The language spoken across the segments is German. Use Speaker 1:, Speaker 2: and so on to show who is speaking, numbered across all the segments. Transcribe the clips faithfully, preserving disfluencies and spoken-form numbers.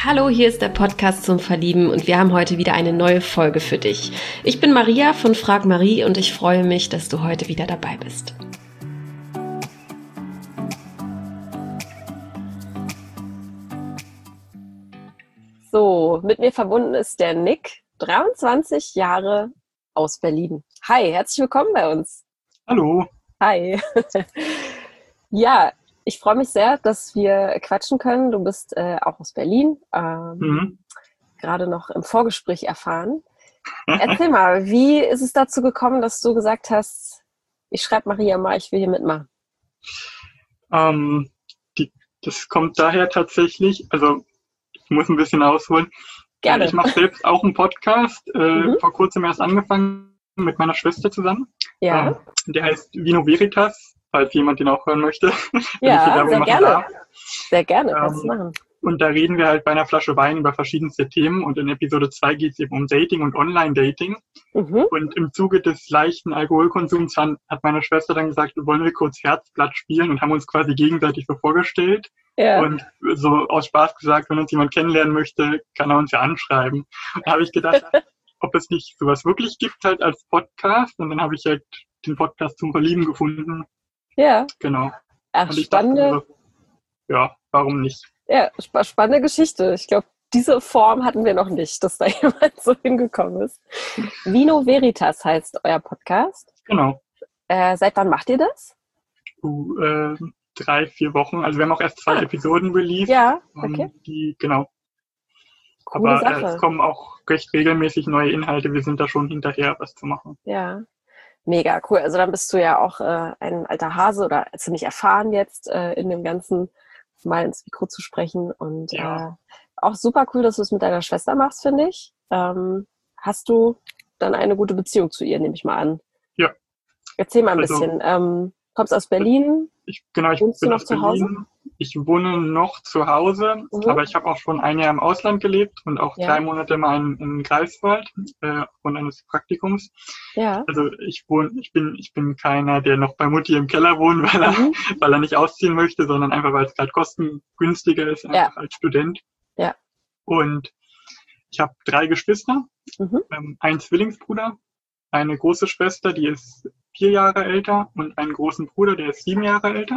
Speaker 1: Hallo, hier ist der Podcast zum Verlieben und wir haben heute wieder eine neue Folge für dich. Ich bin Maria von Frag Marie und ich freue mich, dass du heute wieder dabei bist. So, mit mir verbunden ist der Nick, dreiundzwanzig Jahre aus Berlin. Hi, herzlich willkommen bei uns.
Speaker 2: Hallo.
Speaker 1: Hi. Ja, ich freue mich sehr, dass wir quatschen können. Du bist äh, auch aus Berlin, ähm,
Speaker 2: Mhm.
Speaker 1: gerade noch im Vorgespräch erfahren. Erzähl mal, wie ist es dazu gekommen, dass du gesagt hast, ich schreibe Maria mal, ich will hier mitmachen?
Speaker 2: Ähm, die, das kommt daher tatsächlich, also ich muss ein bisschen ausholen.
Speaker 1: Gerne.
Speaker 2: Äh, ich mache selbst auch einen Podcast, äh,
Speaker 1: Mhm.
Speaker 2: vor kurzem erst angefangen mit meiner Schwester zusammen.
Speaker 1: Ja,
Speaker 2: Ähm, der heißt Vino Veritas, falls jemand den auch hören möchte. Wenn ich die
Speaker 1: ja,
Speaker 2: Werbung
Speaker 1: sehr
Speaker 2: machen
Speaker 1: gerne.
Speaker 2: darf.
Speaker 1: Sehr gerne, kannst du
Speaker 2: Ähm,
Speaker 1: machen.
Speaker 2: und da reden wir halt bei einer Flasche Wein über verschiedenste Themen und in Episode zwei geht es eben um Dating und Online-Dating.
Speaker 1: Mhm.
Speaker 2: Und im Zuge des leichten Alkoholkonsums hat meine Schwester dann gesagt, wollen wir kurz Herzblatt spielen und haben uns quasi gegenseitig so vorgestellt.
Speaker 1: Ja.
Speaker 2: Und so aus Spaß gesagt, wenn uns jemand kennenlernen möchte, kann er uns ja anschreiben. Da habe ich gedacht, ob es nicht sowas wirklich gibt halt als Podcast. Und dann habe ich halt den Podcast zum Verlieben gefunden.
Speaker 1: Ja.
Speaker 2: Genau.
Speaker 1: Ach,
Speaker 2: Und ich dachte
Speaker 1: spannende,
Speaker 2: mir so, ja, warum nicht?
Speaker 1: ja, spa- spannende Geschichte. Ich glaube, diese Form hatten wir noch nicht, dass da jemand so hingekommen ist. Vino Veritas heißt euer Podcast.
Speaker 2: Genau.
Speaker 1: Äh, seit wann macht ihr das?
Speaker 2: So, äh, drei, vier Wochen. Also wir haben auch erst zwei
Speaker 1: Ah.
Speaker 2: Episoden released.
Speaker 1: Ja,
Speaker 2: ähm,
Speaker 1: okay.
Speaker 2: Die, genau.
Speaker 1: Coole
Speaker 2: Aber äh, es
Speaker 1: Sache.
Speaker 2: kommen auch recht regelmäßig neue Inhalte. Wir sind da schon hinterher, was zu machen.
Speaker 1: Ja, mega cool. Also dann bist du ja auch äh, ein alter Hase oder ziemlich erfahren jetzt äh, in dem Ganzen, mal ins Mikro zu sprechen. Und
Speaker 2: Ja.
Speaker 1: äh, auch super cool, dass du es mit deiner Schwester machst, finde ich. Ähm, hast du dann eine gute Beziehung zu ihr, nehme ich mal an.
Speaker 2: Ja.
Speaker 1: Erzähl mal ein
Speaker 2: Also,
Speaker 1: bisschen. Ähm, kommst aus Berlin?
Speaker 2: Ich, genau, ich
Speaker 1: Wohnst du
Speaker 2: bin
Speaker 1: noch
Speaker 2: aus
Speaker 1: zu Hause?
Speaker 2: Berlin. Ich wohne noch zu Hause,
Speaker 1: Mhm.
Speaker 2: aber ich habe auch schon ein Jahr im Ausland gelebt und auch
Speaker 1: Ja.
Speaker 2: drei Monate mal in, in Greifswald äh, aufgrund eines Praktikums.
Speaker 1: Ja.
Speaker 2: Also ich wohne, ich bin, ich bin keiner, der noch bei Mutti im Keller wohnt, weil er,
Speaker 1: Mhm.
Speaker 2: weil er nicht ausziehen möchte, sondern einfach, weil es gerade kostengünstiger ist, einfach
Speaker 1: Ja.
Speaker 2: als Student.
Speaker 1: Ja.
Speaker 2: Und ich habe drei Geschwister,
Speaker 1: Mhm.
Speaker 2: ähm, einen Zwillingsbruder, eine große Schwester, die ist vier Jahre älter und einen großen Bruder, der ist sieben Jahre älter.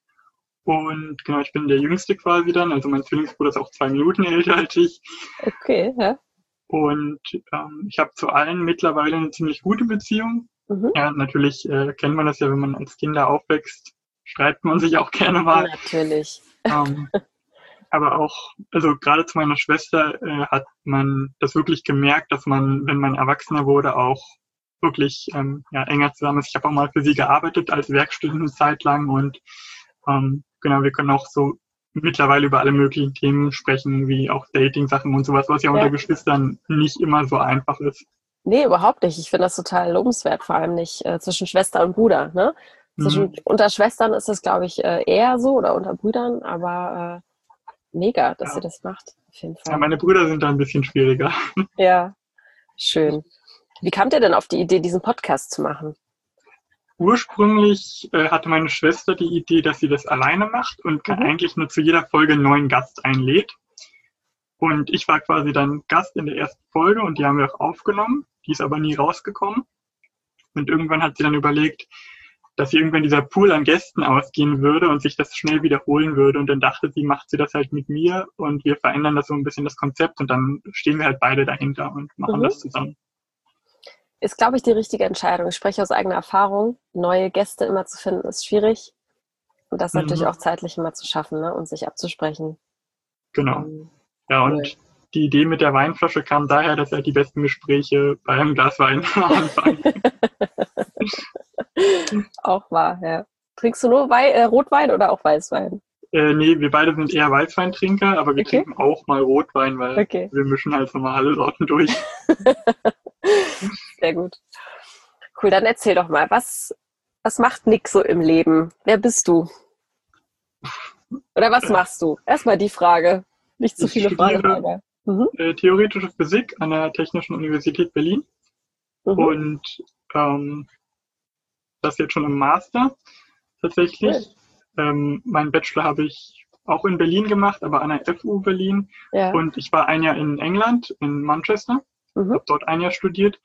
Speaker 2: Und genau, ich bin der Jüngste quasi dann, also mein Zwillingsbruder ist auch zwei Minuten älter als ich.
Speaker 1: Okay, ja.
Speaker 2: Und ähm, ich habe zu allen mittlerweile eine ziemlich gute Beziehung.
Speaker 1: Mhm.
Speaker 2: Ja, natürlich äh, kennt man das ja, wenn man als Kinder aufwächst, streitet man sich auch gerne mal.
Speaker 1: Natürlich.
Speaker 2: Ähm, aber auch, also gerade zu meiner Schwester äh, hat man das wirklich gemerkt, dass man, wenn man Erwachsener wurde, auch wirklich ähm, ja, enger zusammen ist. Ich habe auch mal für sie gearbeitet als Werkstudent eine Zeit lang und ähm, genau, wir können auch so mittlerweile über alle möglichen Themen sprechen, wie auch Dating-Sachen und sowas, was ja,
Speaker 1: Ja.
Speaker 2: unter Geschwistern nicht immer so einfach ist.
Speaker 1: Nee, überhaupt nicht. Ich finde das total lobenswert, vor allem nicht äh, zwischen Schwester und Bruder. Ne? Zwischen,
Speaker 2: Mhm.
Speaker 1: unter Schwestern ist das, glaube ich, äh, eher so oder unter Brüdern, aber äh, mega, dass
Speaker 2: Ja.
Speaker 1: ihr das macht. Auf jeden Fall.
Speaker 2: Ja, meine Brüder sind da ein bisschen schwieriger.
Speaker 1: Ja, schön. Wie kamt ihr denn auf die Idee, diesen Podcast zu machen?
Speaker 2: Ursprünglich äh, hatte meine Schwester die Idee, dass sie das alleine macht und
Speaker 1: Mhm.
Speaker 2: eigentlich nur zu jeder Folge einen neuen Gast einlädt. Und ich war quasi dann Gast in der ersten Folge und die haben wir auch aufgenommen. Die ist aber nie rausgekommen. Und irgendwann hat sie dann überlegt, dass irgendwann dieser Pool an Gästen ausgehen würde und sich das schnell wiederholen würde. Und dann dachte sie, macht sie das halt mit mir und wir verändern das so ein bisschen das Konzept und dann stehen wir halt beide dahinter und machen
Speaker 1: Mhm.
Speaker 2: das zusammen.
Speaker 1: Ist, glaube ich, die richtige Entscheidung. Ich spreche aus eigener Erfahrung. Neue Gäste immer zu finden, ist schwierig. Und das
Speaker 2: Mhm.
Speaker 1: natürlich auch zeitlich immer zu schaffen, ne? Und sich abzusprechen.
Speaker 2: Genau.
Speaker 1: Ähm,
Speaker 2: Ja,
Speaker 1: cool.
Speaker 2: und die Idee mit der Weinflasche kam daher, dass er die besten Gespräche bei einem Glas Wein am Anfang.
Speaker 1: Auch wahr, ja. Trinkst du nur Wei äh, Rotwein oder auch Weißwein?
Speaker 2: Äh, nee, wir beide sind eher Weißweintrinker, aber wir
Speaker 1: Okay.
Speaker 2: trinken auch mal Rotwein, weil
Speaker 1: Okay.
Speaker 2: wir mischen halt so mal alle Sorten durch.
Speaker 1: Sehr gut. Cool, dann erzähl doch mal, was, was macht Nick so im Leben? Wer bist du? Oder was machst du? Erstmal die Frage. Nicht zu
Speaker 2: Ich
Speaker 1: viele Fragen.
Speaker 2: studiere
Speaker 1: Aber. Mhm.
Speaker 2: äh, theoretische Physik an der Technischen Universität Berlin
Speaker 1: Mhm.
Speaker 2: und ähm, das jetzt schon im Master tatsächlich.
Speaker 1: Cool.
Speaker 2: Ähm, meinen Bachelor habe ich auch in Berlin gemacht, aber an der F U Berlin.
Speaker 1: Ja.
Speaker 2: Und ich war ein Jahr in England, in Manchester,
Speaker 1: Mhm.
Speaker 2: habe dort ein Jahr studiert.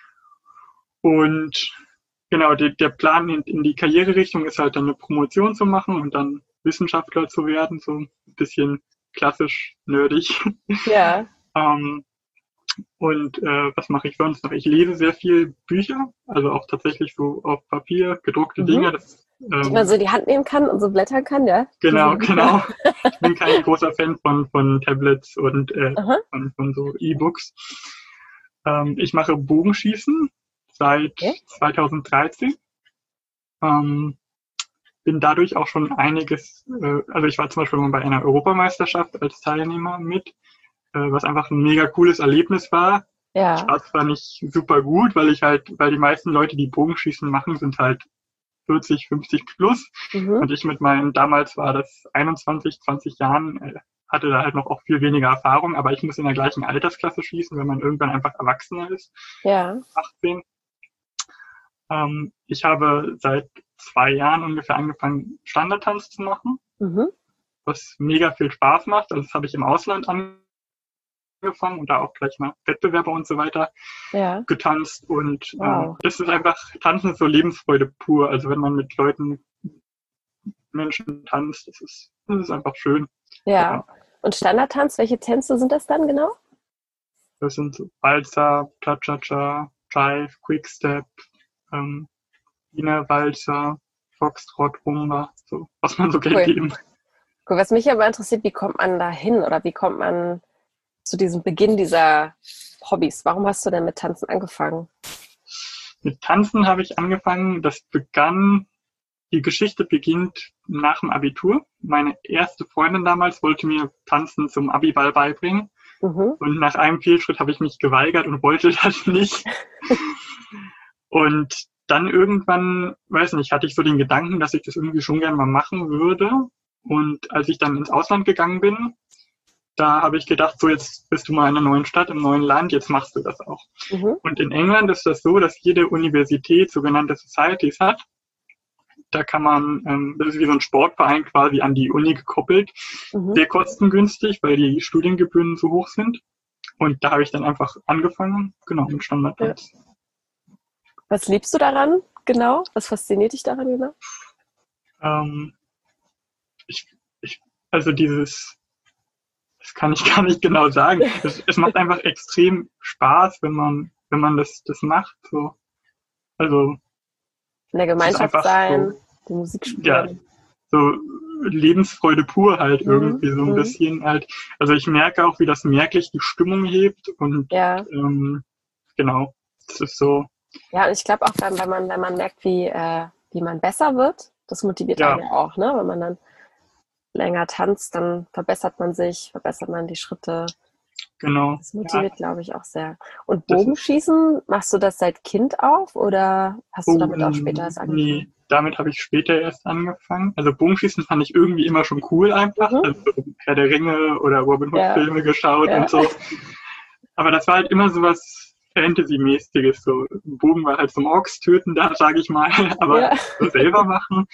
Speaker 2: Und genau, die, der Plan in, in die Karriererichtung ist halt dann eine Promotion zu machen und dann Wissenschaftler zu werden, so ein bisschen klassisch nerdig.
Speaker 1: Ja.
Speaker 2: ähm, und äh, was mache ich sonst noch? Ich lese sehr viel Bücher, also auch tatsächlich so auf Papier, gedruckte
Speaker 1: Mhm.
Speaker 2: Dinge. Das,
Speaker 1: Die
Speaker 2: ähm,
Speaker 1: man so in die Hand nehmen kann und so blättern kann, ja?
Speaker 2: genau,
Speaker 1: Diese-
Speaker 2: genau. Ich bin kein großer Fan von, von Tablets und äh,
Speaker 1: Aha.
Speaker 2: von, von so E-Books. Ähm, ich mache Bogenschießen seit
Speaker 1: Okay.
Speaker 2: zweitausenddreizehn. Ähm, bin dadurch auch schon einiges, äh, also ich war zum Beispiel mal bei einer Europameisterschaft als Teilnehmer mit, äh, was einfach ein mega cooles Erlebnis war.
Speaker 1: Ja.
Speaker 2: Ich war zwar nicht super gut, weil ich halt, weil die meisten Leute, die Bogenschießen machen, sind halt vierzig, fünfzig plus.
Speaker 1: Mhm.
Speaker 2: Und ich mit meinen, damals war das einundzwanzig, zwanzig Jahren, äh, hatte da halt noch auch viel weniger Erfahrung, aber ich muss in der gleichen Altersklasse schießen, wenn man irgendwann einfach erwachsener ist,
Speaker 1: Ja.
Speaker 2: achtzehn. Ähm, ich habe seit zwei Jahren ungefähr angefangen, Standardtanz zu machen,
Speaker 1: Mhm.
Speaker 2: was mega viel Spaß macht. Also das habe ich im Ausland angefangen und da auch gleich mal Wettbewerbe und so weiter
Speaker 1: Ja.
Speaker 2: getanzt. Und
Speaker 1: Wow.
Speaker 2: ähm, das ist einfach, Tanzen ist so Lebensfreude pur. Also wenn man mit Leuten, Menschen tanzt, das ist, das ist einfach schön.
Speaker 1: Ja.
Speaker 2: Ja.
Speaker 1: Und Standardtanz, welche Tänze sind das dann genau?
Speaker 2: Das sind so Walzer, Cha-Cha-Cha, Jive, Quickstep, ähm, Wiener Walzer, Foxtrot, Rumba, so, was man so kennt
Speaker 1: Cool.
Speaker 2: eben.
Speaker 1: Cool. Was mich aber interessiert, wie kommt man da hin oder wie kommt man zu diesem Beginn dieser Hobbys? Warum hast du denn mit Tanzen angefangen?
Speaker 2: Mit Tanzen habe ich angefangen, das begann, die Geschichte beginnt nach dem Abitur. Meine erste Freundin damals wollte mir Tanzen zum Abiball beibringen.
Speaker 1: Mhm.
Speaker 2: Und nach einem Fehlschritt habe ich mich geweigert und wollte das nicht. Und dann irgendwann, weiß nicht, hatte ich so den Gedanken, dass ich das irgendwie schon gerne mal machen würde. Und als ich dann ins Ausland gegangen bin, da habe ich gedacht, so jetzt bist du mal in einer neuen Stadt, im neuen Land, jetzt machst du das auch.
Speaker 1: Mhm.
Speaker 2: Und in England ist das so, dass jede Universität sogenannte Societies hat. Da kann man, ähm, das ist wie so ein Sportverein quasi an die Uni gekoppelt,
Speaker 1: Mhm.
Speaker 2: sehr kostengünstig, weil die Studiengebühren so hoch sind. Und da habe ich dann einfach angefangen, genau, mit Standardtanz.
Speaker 1: Was liebst du daran genau? Was fasziniert dich daran genau?
Speaker 2: Ähm, ich, ich, also dieses, das kann ich gar nicht genau sagen. Es, es macht einfach extrem Spaß, wenn man, wenn man das, das macht. So. Also
Speaker 1: In der
Speaker 2: es ist
Speaker 1: Gemeinschaft
Speaker 2: einfach
Speaker 1: sein,
Speaker 2: so,
Speaker 1: die Musik spielen.
Speaker 2: ja, so Lebensfreude pur halt
Speaker 1: Mhm.
Speaker 2: irgendwie so ein
Speaker 1: Mhm.
Speaker 2: bisschen halt. Also ich merke auch, wie das merklich die Stimmung hebt und
Speaker 1: Ja.
Speaker 2: ähm, genau, das ist so,
Speaker 1: Ja, und ich glaube auch dann, wenn man, wenn man merkt, wie, äh, wie man besser wird, das motiviert
Speaker 2: ja,
Speaker 1: einen ja auch, ne? Wenn man dann länger tanzt, dann verbessert man sich, verbessert man die Schritte.
Speaker 2: genau.
Speaker 1: Das
Speaker 2: Ja,
Speaker 1: motiviert, glaube ich, auch sehr. Und
Speaker 2: das ist,
Speaker 1: Bogenschießen, machst du das seit Kind auf oder hast du
Speaker 2: oh,
Speaker 1: damit auch später erst angefangen?
Speaker 2: nee, damit habe ich später erst angefangen. Also Bogenschießen fand ich irgendwie immer schon cool einfach.
Speaker 1: Mhm.
Speaker 2: Also so Herr der Ringe oder Robin Hood
Speaker 1: Ja.
Speaker 2: Filme geschaut
Speaker 1: Ja.
Speaker 2: und so. Aber das war halt immer so was Fantasy-mäßiges. So ein Bogen war halt zum Orks töten da, sage ich mal, aber
Speaker 1: Ja.
Speaker 2: so selber machen.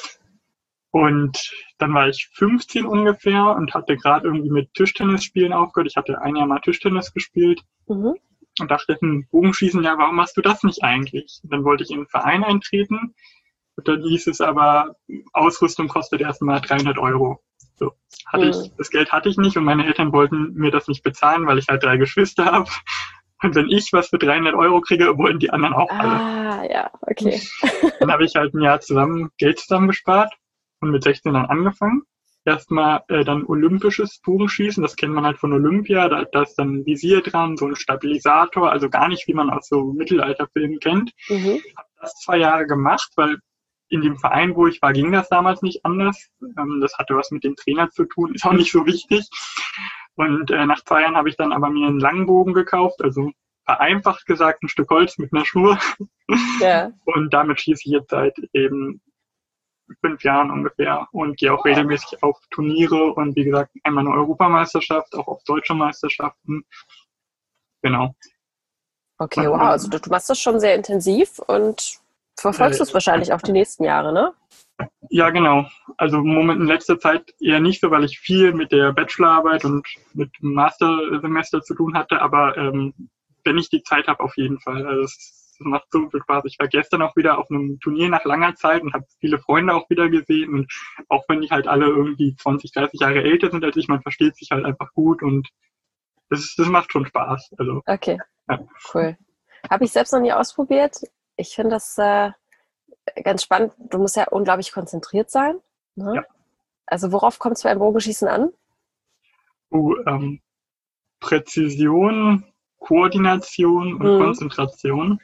Speaker 2: Und dann war ich fünfzehn ungefähr und hatte gerade irgendwie mit Tischtennisspielen aufgehört. Ich hatte ein Jahr mal Tischtennis gespielt
Speaker 1: Mhm.
Speaker 2: und dachte, hm, Bogenschießen, ja, warum machst du das nicht eigentlich? Und dann wollte ich in einen Verein eintreten und dann hieß es aber, Ausrüstung kostet erstmal dreihundert Euro. So, hatte
Speaker 1: Mhm.
Speaker 2: ich, das Geld hatte ich nicht und meine Eltern wollten mir das nicht bezahlen, weil ich halt drei Geschwister habe. Und wenn ich was für dreihundert Euro kriege, wollen die anderen auch alle.
Speaker 1: Ah, ja, okay.
Speaker 2: Dann habe ich halt ein Jahr zusammen Geld zusammengespart und mit sechzehn dann angefangen. Erstmal äh, dann olympisches Bogenschießen, das kennt man halt von Olympia, da, da ist dann ein Visier dran, so ein Stabilisator, also gar nicht, wie man aus so Mittelalterfilmen kennt.
Speaker 1: Mhm.
Speaker 2: Habe das zwei Jahre gemacht, weil in dem Verein, wo ich war, ging das damals nicht anders. Ähm, das hatte was mit dem Trainer zu tun, ist auch nicht so wichtig. Und äh, nach zwei Jahren habe ich dann aber mir einen langen Bogen gekauft, also vereinfacht gesagt ein Stück Holz mit einer Schnur.
Speaker 1: Ja.
Speaker 2: Und damit schieße ich jetzt seit eben fünf Jahren ungefähr und gehe auch regelmäßig auf Turniere und wie gesagt einmal eine Europameisterschaft, auch auf deutsche Meisterschaften. Genau.
Speaker 1: Okay, wow. Also du, du machst das schon sehr intensiv und verfolgst
Speaker 2: Äh,
Speaker 1: es wahrscheinlich auch die nächsten Jahre, ne?
Speaker 2: Ja, genau. Also im Moment in letzter Zeit eher nicht so, weil ich viel mit der Bachelorarbeit und mit dem Mastersemester zu tun hatte, aber ähm, wenn ich die Zeit habe, auf jeden Fall. Also es, es macht so viel Spaß. Ich war gestern auch wieder auf einem Turnier nach langer Zeit und habe viele Freunde auch wieder gesehen. Und auch wenn die halt alle irgendwie zwanzig, dreißig Jahre älter sind als ich, man versteht sich halt einfach gut und das, das macht schon Spaß. Also,
Speaker 1: Okay,
Speaker 2: ja.
Speaker 1: cool. Habe ich selbst noch nie ausprobiert. Ich finde das äh, ganz spannend. Du musst ja unglaublich konzentriert sein. Ne?
Speaker 2: Ja.
Speaker 1: Also worauf kommt es beim Bogenschießen an?
Speaker 2: Uh, ähm, Präzision, Koordination und
Speaker 1: Mhm.
Speaker 2: Konzentration.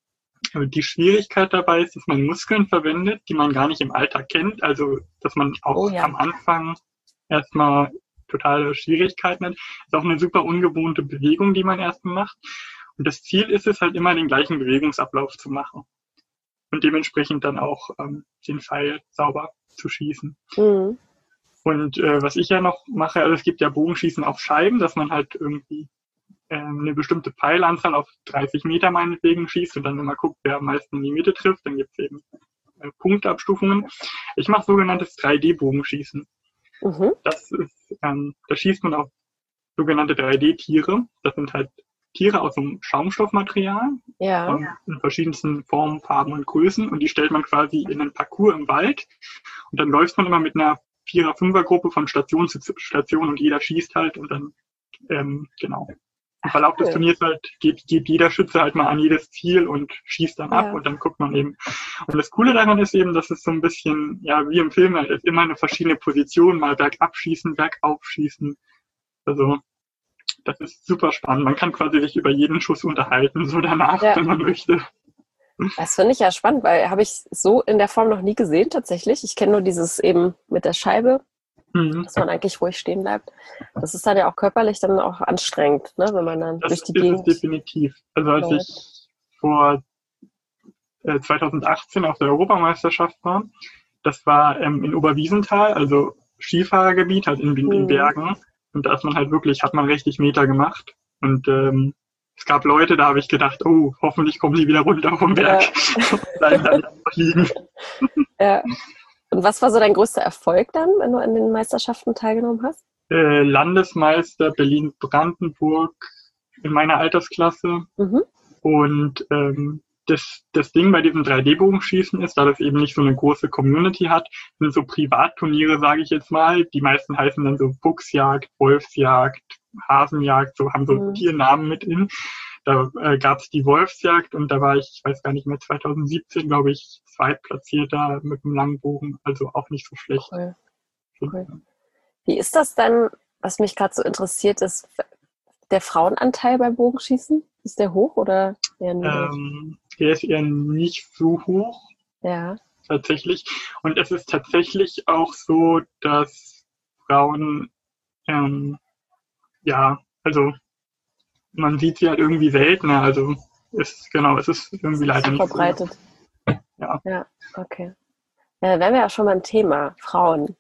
Speaker 2: Die Schwierigkeit dabei ist, dass man Muskeln verwendet, die man gar nicht im Alltag kennt. Also, dass man auch
Speaker 1: Oh ja.
Speaker 2: am Anfang erstmal totale Schwierigkeiten hat. Ist auch eine super ungewohnte Bewegung, die man erstmal macht. Und das Ziel ist es halt immer, den gleichen Bewegungsablauf zu machen. Und dementsprechend dann auch ähm, den Pfeil sauber zu schießen.
Speaker 1: Mhm.
Speaker 2: Und äh, was ich ja noch mache, also es gibt ja Bogenschießen auf Scheiben, dass man halt irgendwie äh, eine bestimmte Pfeilanzahl auf dreißig Meter meinetwegen schießt und dann immer guckt, wer am meisten in die Mitte trifft. Dann gibt es eben äh, Punktabstufungen. Ich mache sogenanntes drei D-Bogenschießen.
Speaker 1: Mhm.
Speaker 2: Das ist, ähm, da schießt man auf sogenannte drei D-Tiere. Das sind halt Tiere aus einem Schaumstoffmaterial
Speaker 1: Ja.
Speaker 2: ähm, in verschiedensten Formen, Farben und Größen und die stellt man quasi in einen Parcours im Wald und dann läuft man immer mit einer Vierer-, Fünfer-Gruppe von Station zu Station und jeder schießt halt und dann, ähm, genau. Im Verlauf des
Speaker 1: Cool.
Speaker 2: Turniers halt geht, geht jeder Schütze halt mal an jedes Ziel und schießt dann ab
Speaker 1: Ja.
Speaker 2: und dann guckt man eben. Und das Coole daran ist eben, dass es so ein bisschen, ja, wie im Film halt ist, immer eine verschiedene Position, mal bergab schießen, bergauf schießen. Also, das ist super spannend. Man kann quasi sich über jeden Schuss unterhalten, so danach,
Speaker 1: Ja.
Speaker 2: wenn man möchte.
Speaker 1: Das finde ich ja spannend, weil habe ich so in der Form noch nie gesehen tatsächlich. Ich kenne nur dieses eben mit der Scheibe,
Speaker 2: Mhm.
Speaker 1: dass man eigentlich ruhig stehen bleibt. Das ist dann ja auch körperlich dann auch anstrengend, ne, wenn man dann
Speaker 2: Das
Speaker 1: durch die
Speaker 2: ist es
Speaker 1: Gegend
Speaker 2: definitiv. Also als
Speaker 1: läuft.
Speaker 2: ich vor äh, zwanzig achtzehn auf der Europameisterschaft war, das war ähm, in Oberwiesenthal, also Skifahrergebiet, halt in, in, in
Speaker 1: Mhm.
Speaker 2: Bergen. Und da ist man halt wirklich, hat man richtig Meter gemacht. Und ähm, es gab Leute, da habe ich gedacht, oh, hoffentlich kommen die wieder runter vom Berg
Speaker 1: Ja.
Speaker 2: und bleiben da nicht liegen.
Speaker 1: Ja. Und was war so dein größter Erfolg dann, wenn du an den Meisterschaften teilgenommen hast?
Speaker 2: Äh, Landesmeister Berlin-Brandenburg in meiner Altersklasse.
Speaker 1: Mhm.
Speaker 2: Und ähm, das, das Ding bei diesem drei D-Bogenschießen ist, da das eben nicht so eine große Community hat, sind so Privatturniere, sage ich jetzt mal. Die meisten heißen dann so Fuchsjagd, Wolfsjagd, Hasenjagd, so haben so
Speaker 1: Mhm.
Speaker 2: vier Namen mit in. Da äh, gab es die Wolfsjagd und da war ich, ich weiß gar nicht mehr, zwanzig siebzehn, glaube ich, Zweitplatzierter mit einem Langbogen, also auch nicht so schlecht.
Speaker 1: Cool. Cool. Wie ist das dann, was mich gerade so interessiert, ist der Frauenanteil beim Bogenschießen? Ist der hoch oder eher niedrig?
Speaker 2: Ähm, der ist eher nicht so hoch,
Speaker 1: Ja.
Speaker 2: tatsächlich. Und es ist tatsächlich auch so, dass Frauen, ähm, ja, also man sieht sie halt irgendwie seltener. Also ist, genau, es ist irgendwie
Speaker 1: Nicht
Speaker 2: leider
Speaker 1: so
Speaker 2: nicht
Speaker 1: verbreitet.
Speaker 2: so. Ja.
Speaker 1: Ja, okay. Ja, da wären wir ja schon beim Thema Frauen.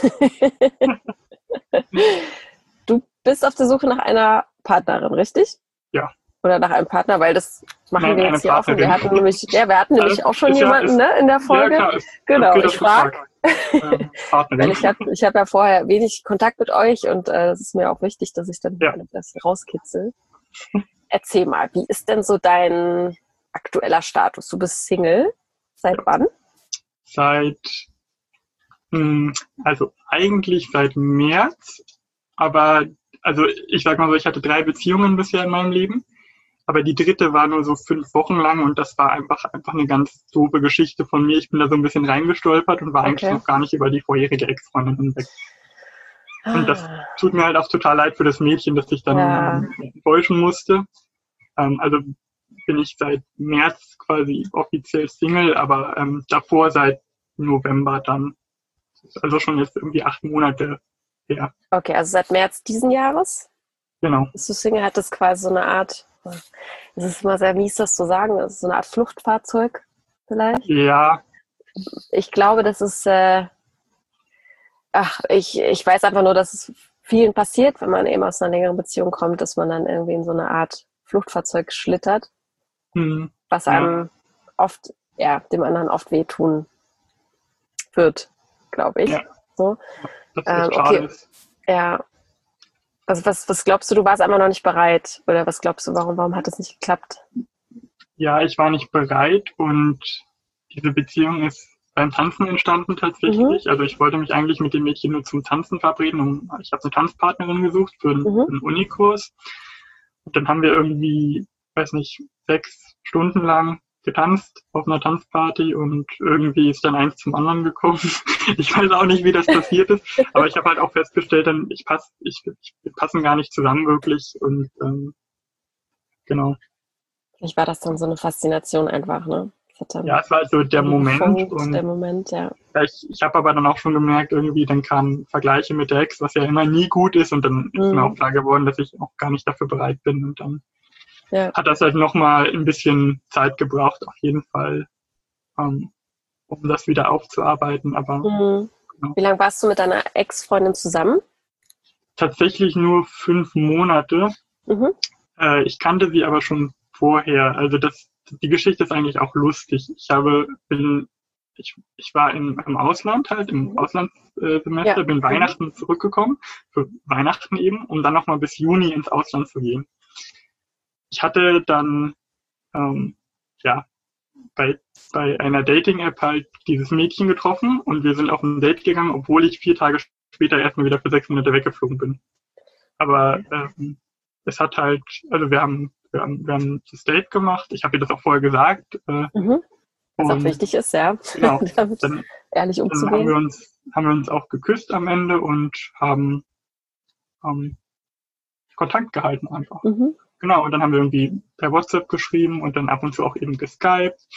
Speaker 1: Du bist auf der Suche nach einer Partnerin, richtig?
Speaker 2: Ja.
Speaker 1: Oder nach einem Partner, weil das machen
Speaker 2: Nein,
Speaker 1: wir
Speaker 2: eine
Speaker 1: jetzt hier auch. Und wir
Speaker 2: Partnerin.
Speaker 1: hatten nämlich, ja, wir hatten nämlich
Speaker 2: Also,
Speaker 1: auch schon
Speaker 2: ist ja,
Speaker 1: jemanden,
Speaker 2: ist,
Speaker 1: ne, in der
Speaker 2: ja,
Speaker 1: Folge.
Speaker 2: klar, ist,
Speaker 1: Genau,
Speaker 2: geht
Speaker 1: ich
Speaker 2: das
Speaker 1: frage,
Speaker 2: ähm, Partnerin.
Speaker 1: weil ich habe ich hab ja vorher wenig Kontakt mit euch und äh, es ist mir auch wichtig, dass ich dann
Speaker 2: Ja.
Speaker 1: das rauskitzel. Erzähl mal, wie ist denn so dein aktueller Status? Du bist Single. Seit
Speaker 2: Ja.
Speaker 1: wann?
Speaker 2: Seit, mh, also eigentlich seit März, aber also ich sag mal so, ich hatte drei Beziehungen bisher in meinem Leben, aber die dritte war nur so fünf Wochen lang und das war einfach einfach eine ganz doofe Geschichte von mir. Ich bin da so ein bisschen reingestolpert und war
Speaker 1: Okay.
Speaker 2: eigentlich noch gar nicht über die vorherige Ex-Freundin hinweg. Und das
Speaker 1: Ah,
Speaker 2: tut mir halt auch total leid für das Mädchen, dass ich dann
Speaker 1: ja,
Speaker 2: enttäuschen musste. Ähm, also bin ich seit März quasi offiziell Single, aber ähm, davor seit November dann. Also schon jetzt irgendwie acht Monate her.
Speaker 1: okay, also seit März diesen Jahres
Speaker 2: Genau.
Speaker 1: bist du Single, hattest quasi so eine Art, es ist immer sehr mies, das zu sagen, das ist so eine Art Fluchtfahrzeug vielleicht.
Speaker 2: Ja,
Speaker 1: Ich glaube, das ist, äh, ach, ich, ich weiß einfach nur, dass es vielen passiert, wenn man eben aus einer längeren Beziehung kommt, dass man dann irgendwie in so eine Art Fluchtfahrzeug schlittert,
Speaker 2: hm,
Speaker 1: was
Speaker 2: ja,
Speaker 1: einem oft, ja, dem anderen oft wehtun wird, glaube ich.
Speaker 2: Ja.
Speaker 1: So.
Speaker 2: Das
Speaker 1: Ähm,
Speaker 2: echt schade
Speaker 1: okay.
Speaker 2: ist.
Speaker 1: Ja. Also was, was glaubst du, du warst einfach noch nicht bereit? Oder was glaubst du, warum, warum hat es nicht geklappt?
Speaker 2: Ja, ich war nicht bereit und diese Beziehung ist beim Tanzen entstanden
Speaker 1: Mhm.
Speaker 2: tatsächlich. Also ich wollte mich eigentlich mit dem Mädchen nur zum Tanzen verabreden. Und ich habe eine Tanzpartnerin gesucht für einen,
Speaker 1: Mhm.
Speaker 2: für einen Unikurs. Und dann haben wir irgendwie, weiß nicht, sechs Stunden lang getanzt auf einer Tanzparty und irgendwie ist dann eins zum anderen gekommen. Ich weiß auch nicht, wie das passiert ist, aber ich habe halt auch festgestellt, dann ich passe, ich, ich, wir passen gar nicht zusammen wirklich und ähm, genau.
Speaker 1: Vielleicht war das dann so eine Faszination einfach, ne? Das hat
Speaker 2: Ja,
Speaker 1: dann
Speaker 2: es war halt so der
Speaker 1: irgendwie
Speaker 2: Moment
Speaker 1: gefunkt, der
Speaker 2: und
Speaker 1: Moment, ja.
Speaker 2: ich, ich habe aber dann auch schon gemerkt, irgendwie, dann kamen Vergleiche mit der Ex, was ja immer nie gut ist und dann ist mir auch
Speaker 1: Mhm.
Speaker 2: klar geworden, dass ich auch gar nicht dafür bereit bin und dann
Speaker 1: Ja.
Speaker 2: hat das halt nochmal ein bisschen Zeit gebraucht, auf jeden Fall, ähm, um das wieder aufzuarbeiten, aber
Speaker 1: Mhm.
Speaker 2: genau.
Speaker 1: Wie lange warst du mit deiner Ex-Freundin zusammen?
Speaker 2: Tatsächlich nur fünf Monate.
Speaker 1: Mhm.
Speaker 2: Äh, ich kannte sie aber schon vorher, also das, die Geschichte ist eigentlich auch lustig. Ich habe, bin, ich, ich war im, im Ausland halt, im
Speaker 1: Mhm.
Speaker 2: Auslandssemester,
Speaker 1: Ja.
Speaker 2: bin
Speaker 1: Mhm.
Speaker 2: Weihnachten zurückgekommen, für Weihnachten eben, um dann nochmal bis Juni ins Ausland zu gehen. Ich hatte dann, ähm, ja, bei, bei einer Dating-App halt dieses Mädchen getroffen und wir sind auf ein Date gegangen, obwohl ich vier Tage später erstmal wieder für sechs Monate weggeflogen bin. Aber
Speaker 1: Okay.
Speaker 2: ähm, es hat halt, also wir haben, wir haben, wir haben das Date gemacht. Ich habe ihr das auch vorher gesagt. Äh,
Speaker 1: Mhm. Was auch
Speaker 2: und
Speaker 1: wichtig ist, ja,
Speaker 2: genau,
Speaker 1: damit
Speaker 2: dann,
Speaker 1: ehrlich
Speaker 2: dann haben wir
Speaker 1: umzugehen.
Speaker 2: uns, haben wir uns auch geküsst am Ende und haben ähm, Kontakt gehalten einfach.
Speaker 1: Mhm.
Speaker 2: Genau, und dann haben wir irgendwie per WhatsApp geschrieben und dann ab und zu auch eben geskypt.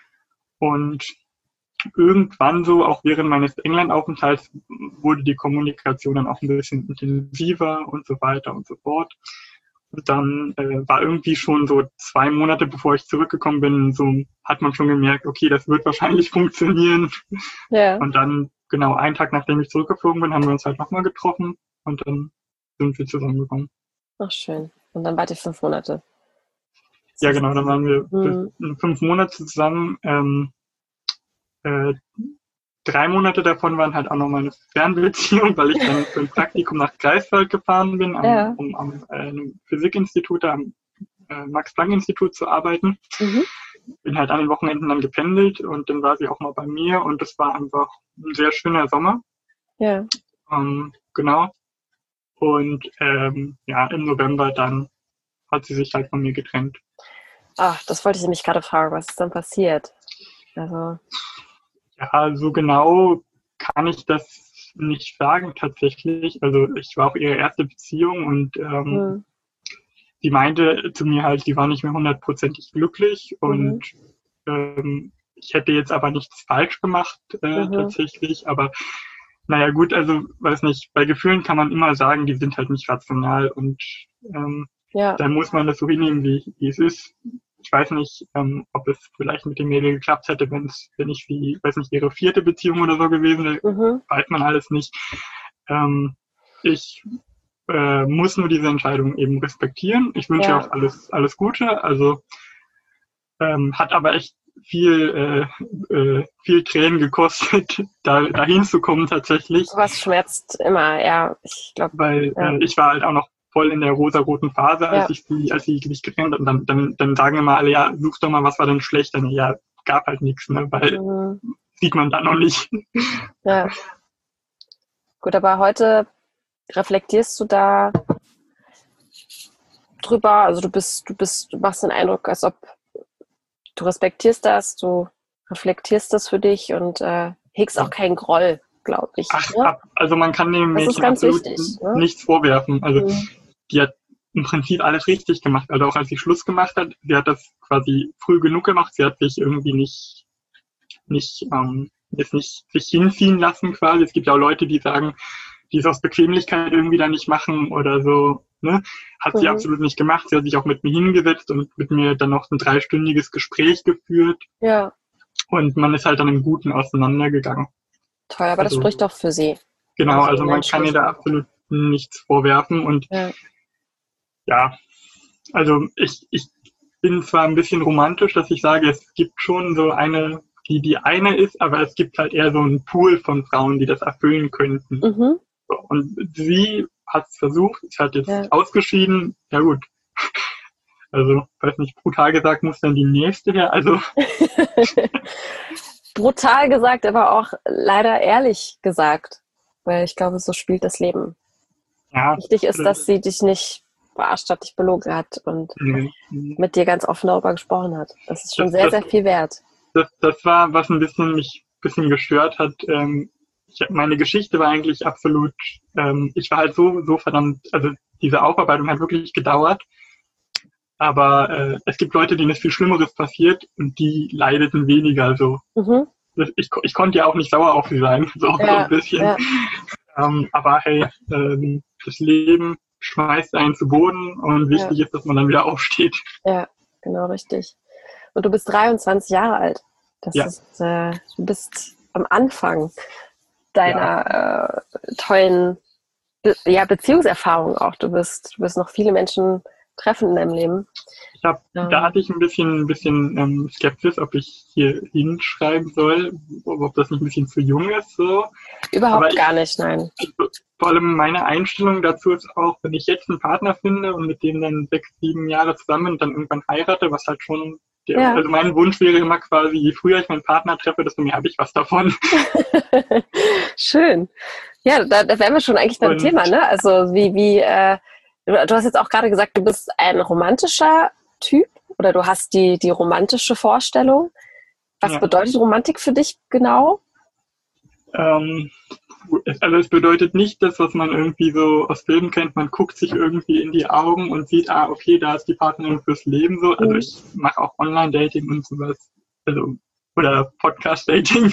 Speaker 2: Und irgendwann so, auch während meines England-Aufenthalts, wurde die Kommunikation dann auch ein bisschen intensiver und so weiter und so fort. Und dann äh, war irgendwie schon so zwei Monate, bevor ich zurückgekommen bin, so hat man schon gemerkt, okay, das wird wahrscheinlich funktionieren.
Speaker 1: Ja.
Speaker 2: Und dann, genau einen Tag nachdem ich zurückgeflogen bin, haben wir uns halt nochmal getroffen und dann sind wir zusammengekommen.
Speaker 1: Ach, schön. Und dann wart ihr fünf Monate
Speaker 2: Ja, genau,
Speaker 1: zusammen.
Speaker 2: dann waren wir
Speaker 1: Mhm.
Speaker 2: fünf Monate zusammen. Ähm, äh, drei Monate davon waren halt auch noch meine Fernbeziehung, weil ich dann für ein Praktikum nach Greifswald gefahren bin, am,
Speaker 1: Ja.
Speaker 2: um am äh, einem Physikinstitut, am äh, Max-Planck-Institut zu arbeiten.
Speaker 1: Mhm.
Speaker 2: Bin halt an den Wochenenden dann gependelt und dann war sie auch mal bei mir und das war einfach ein sehr schöner Sommer.
Speaker 1: Ja.
Speaker 2: Ähm, genau. Und ähm, ja, im November dann hat sie sich halt von mir getrennt.
Speaker 1: Ach, das wollte ich nämlich gerade fragen, was ist dann passiert? Also,
Speaker 2: Ja, so genau kann ich das nicht sagen tatsächlich. Also ich war auch ihre erste Beziehung und ähm,
Speaker 1: mhm.
Speaker 2: sie meinte zu mir halt, sie war nicht mehr hundertprozentig glücklich und
Speaker 1: Mhm.
Speaker 2: ähm, ich hätte jetzt aber nichts falsch gemacht äh,
Speaker 1: Mhm.
Speaker 2: tatsächlich. Aber naja gut, also weiß nicht, bei Gefühlen kann man immer sagen, die sind halt nicht rational und ähm,
Speaker 1: Ja.
Speaker 2: dann muss man das so hinnehmen, wie, wie es ist. Ich weiß nicht, ähm, ob es vielleicht mit dem Mädel geklappt hätte, wenn es, wenn ich wie, weiß nicht, ihre vierte Beziehung oder so gewesen wäre,
Speaker 1: Mhm.
Speaker 2: weiß man alles nicht. Ähm, ich äh, muss nur diese Entscheidung eben respektieren. Ich wünsche ihr
Speaker 1: Ja.
Speaker 2: auch alles, alles Gute. Also ähm, hat aber echt viel, äh, äh, viel Tränen gekostet, da dahin zu kommen tatsächlich,
Speaker 1: Sowas schmerzt immer, ja. Ich glaube,
Speaker 2: weil
Speaker 1: ja.
Speaker 2: äh, ich war halt auch noch voll in der rosa-roten Phase, als
Speaker 1: Ja.
Speaker 2: ich sie, als sie sich getrennt hat. Und dann, dann, dann sagen immer alle, ja, such doch mal, was war denn schlecht? Dann ja, gab halt nichts, ne? Weil
Speaker 1: Mhm.
Speaker 2: sieht man da noch nicht.
Speaker 1: Ja. Gut, aber heute reflektierst du da drüber? Also du bist, du bist, du machst den Eindruck, als ob du respektierst das, du reflektierst das für dich und äh, hegst auch keinen Groll, glaube ich.
Speaker 2: Ach,
Speaker 1: Ne?
Speaker 2: ab, also man kann dem
Speaker 1: Das ist
Speaker 2: Mädchen
Speaker 1: ganz
Speaker 2: absolut
Speaker 1: wichtig. Ne?
Speaker 2: nichts vorwerfen. Also
Speaker 1: Mhm.
Speaker 2: die hat im Prinzip alles richtig gemacht. Also auch als sie Schluss gemacht hat, sie hat das quasi früh genug gemacht. Sie hat sich irgendwie nicht, nicht, ähm, jetzt nicht sich hinziehen lassen quasi. Es gibt ja auch Leute, die sagen, die es aus Bequemlichkeit irgendwie da nicht machen oder so. Ne? Hat sie
Speaker 1: Mhm.
Speaker 2: absolut nicht gemacht. Sie hat sich auch mit mir hingesetzt und mit mir dann noch ein dreistündiges Gespräch geführt.
Speaker 1: Ja,
Speaker 2: Und man ist halt dann im Guten auseinandergegangen.
Speaker 1: toll, aber das
Speaker 2: Also
Speaker 1: spricht doch für sie.
Speaker 2: genau,
Speaker 1: Also
Speaker 2: also
Speaker 1: im
Speaker 2: man kann ihr da
Speaker 1: Menschlichen.
Speaker 2: absolut nichts vorwerfen. Und
Speaker 1: Ja.
Speaker 2: ja, also ich, ich bin zwar ein bisschen romantisch, dass ich sage, es gibt schon so eine die die eine ist, aber es gibt halt eher so einen Pool von Frauen, die das erfüllen könnten.
Speaker 1: Mhm.
Speaker 2: So, und sie hat es versucht, ist halt jetzt
Speaker 1: Ja.
Speaker 2: ausgeschieden. Ja gut, also weiß nicht, brutal gesagt, muss dann die nächste her. Also
Speaker 1: Brutal gesagt, aber auch leider ehrlich gesagt. Weil ich glaube, so spielt das Leben.
Speaker 2: ja,
Speaker 1: Wichtig ist,
Speaker 2: äh,
Speaker 1: dass sie dich nicht verarscht hat, dich belogen hat und
Speaker 2: nee, nee.
Speaker 1: mit dir ganz offen darüber gesprochen hat. Das ist schon
Speaker 2: das,
Speaker 1: sehr,
Speaker 2: das,
Speaker 1: sehr viel wert.
Speaker 2: das, das war, was ein bisschen mich ein bisschen gestört hat. Ähm, ich, meine Geschichte war eigentlich absolut, ähm, ich war halt so, so verdammt, also diese Aufarbeitung hat wirklich gedauert. Aber äh, es gibt Leute, denen ist viel Schlimmeres passiert und die leideten weniger. So.
Speaker 1: Mhm.
Speaker 2: Das, ich, ich konnte ja auch nicht sauer auf sie sein, so, so
Speaker 1: Ja,
Speaker 2: ein bisschen.
Speaker 1: ja,
Speaker 2: Ähm, aber hey, ähm, das Leben schmeißt einen zu Boden und
Speaker 1: ja,
Speaker 2: wichtig ist, dass man dann wieder aufsteht.
Speaker 1: ja, genau richtig. Und du bist dreiundzwanzig Jahre alt. Das
Speaker 2: Ja,
Speaker 1: ist, äh, du bist am Anfang
Speaker 2: ja.
Speaker 1: deiner äh, tollen Be ja, Beziehungserfahrung auch. Du wirst, du wirst noch viele Menschen treffen in deinem Leben.
Speaker 2: Ich hab, da
Speaker 1: Ähm,
Speaker 2: hatte ich ein bisschen, ein bisschen ähm, Skepsis, ob ich hier hinschreiben soll, ob das nicht ein bisschen zu jung ist. So. Aber
Speaker 1: überhaupt
Speaker 2: ich,
Speaker 1: gar nicht, nein.
Speaker 2: also, vor allem meine Einstellung dazu ist auch, wenn ich jetzt einen Partner finde und mit dem dann sechs, sieben Jahre zusammen und dann irgendwann heirate, was halt schon, der,
Speaker 1: Ja.
Speaker 2: also mein Wunsch wäre immer quasi, je früher ich meinen Partner treffe, desto mehr habe ich was davon.
Speaker 1: Schön. Ja, da, da wären wir schon eigentlich beim
Speaker 2: Und
Speaker 1: Thema, ne? Also wie, wie, äh, du, du hast jetzt auch gerade gesagt, du bist ein romantischer Typ oder du hast die, die romantische Vorstellung. Was
Speaker 2: ja,
Speaker 1: bedeutet Romantik für dich genau?
Speaker 2: ähm, also es bedeutet nicht das, was man irgendwie so aus Filmen kennt, man guckt sich irgendwie in die Augen und sieht, ah, okay, da ist die Partnerin fürs Leben so. Also
Speaker 1: Mhm.
Speaker 2: ich mache auch Online-Dating und sowas. Also, oder Podcast-Dating.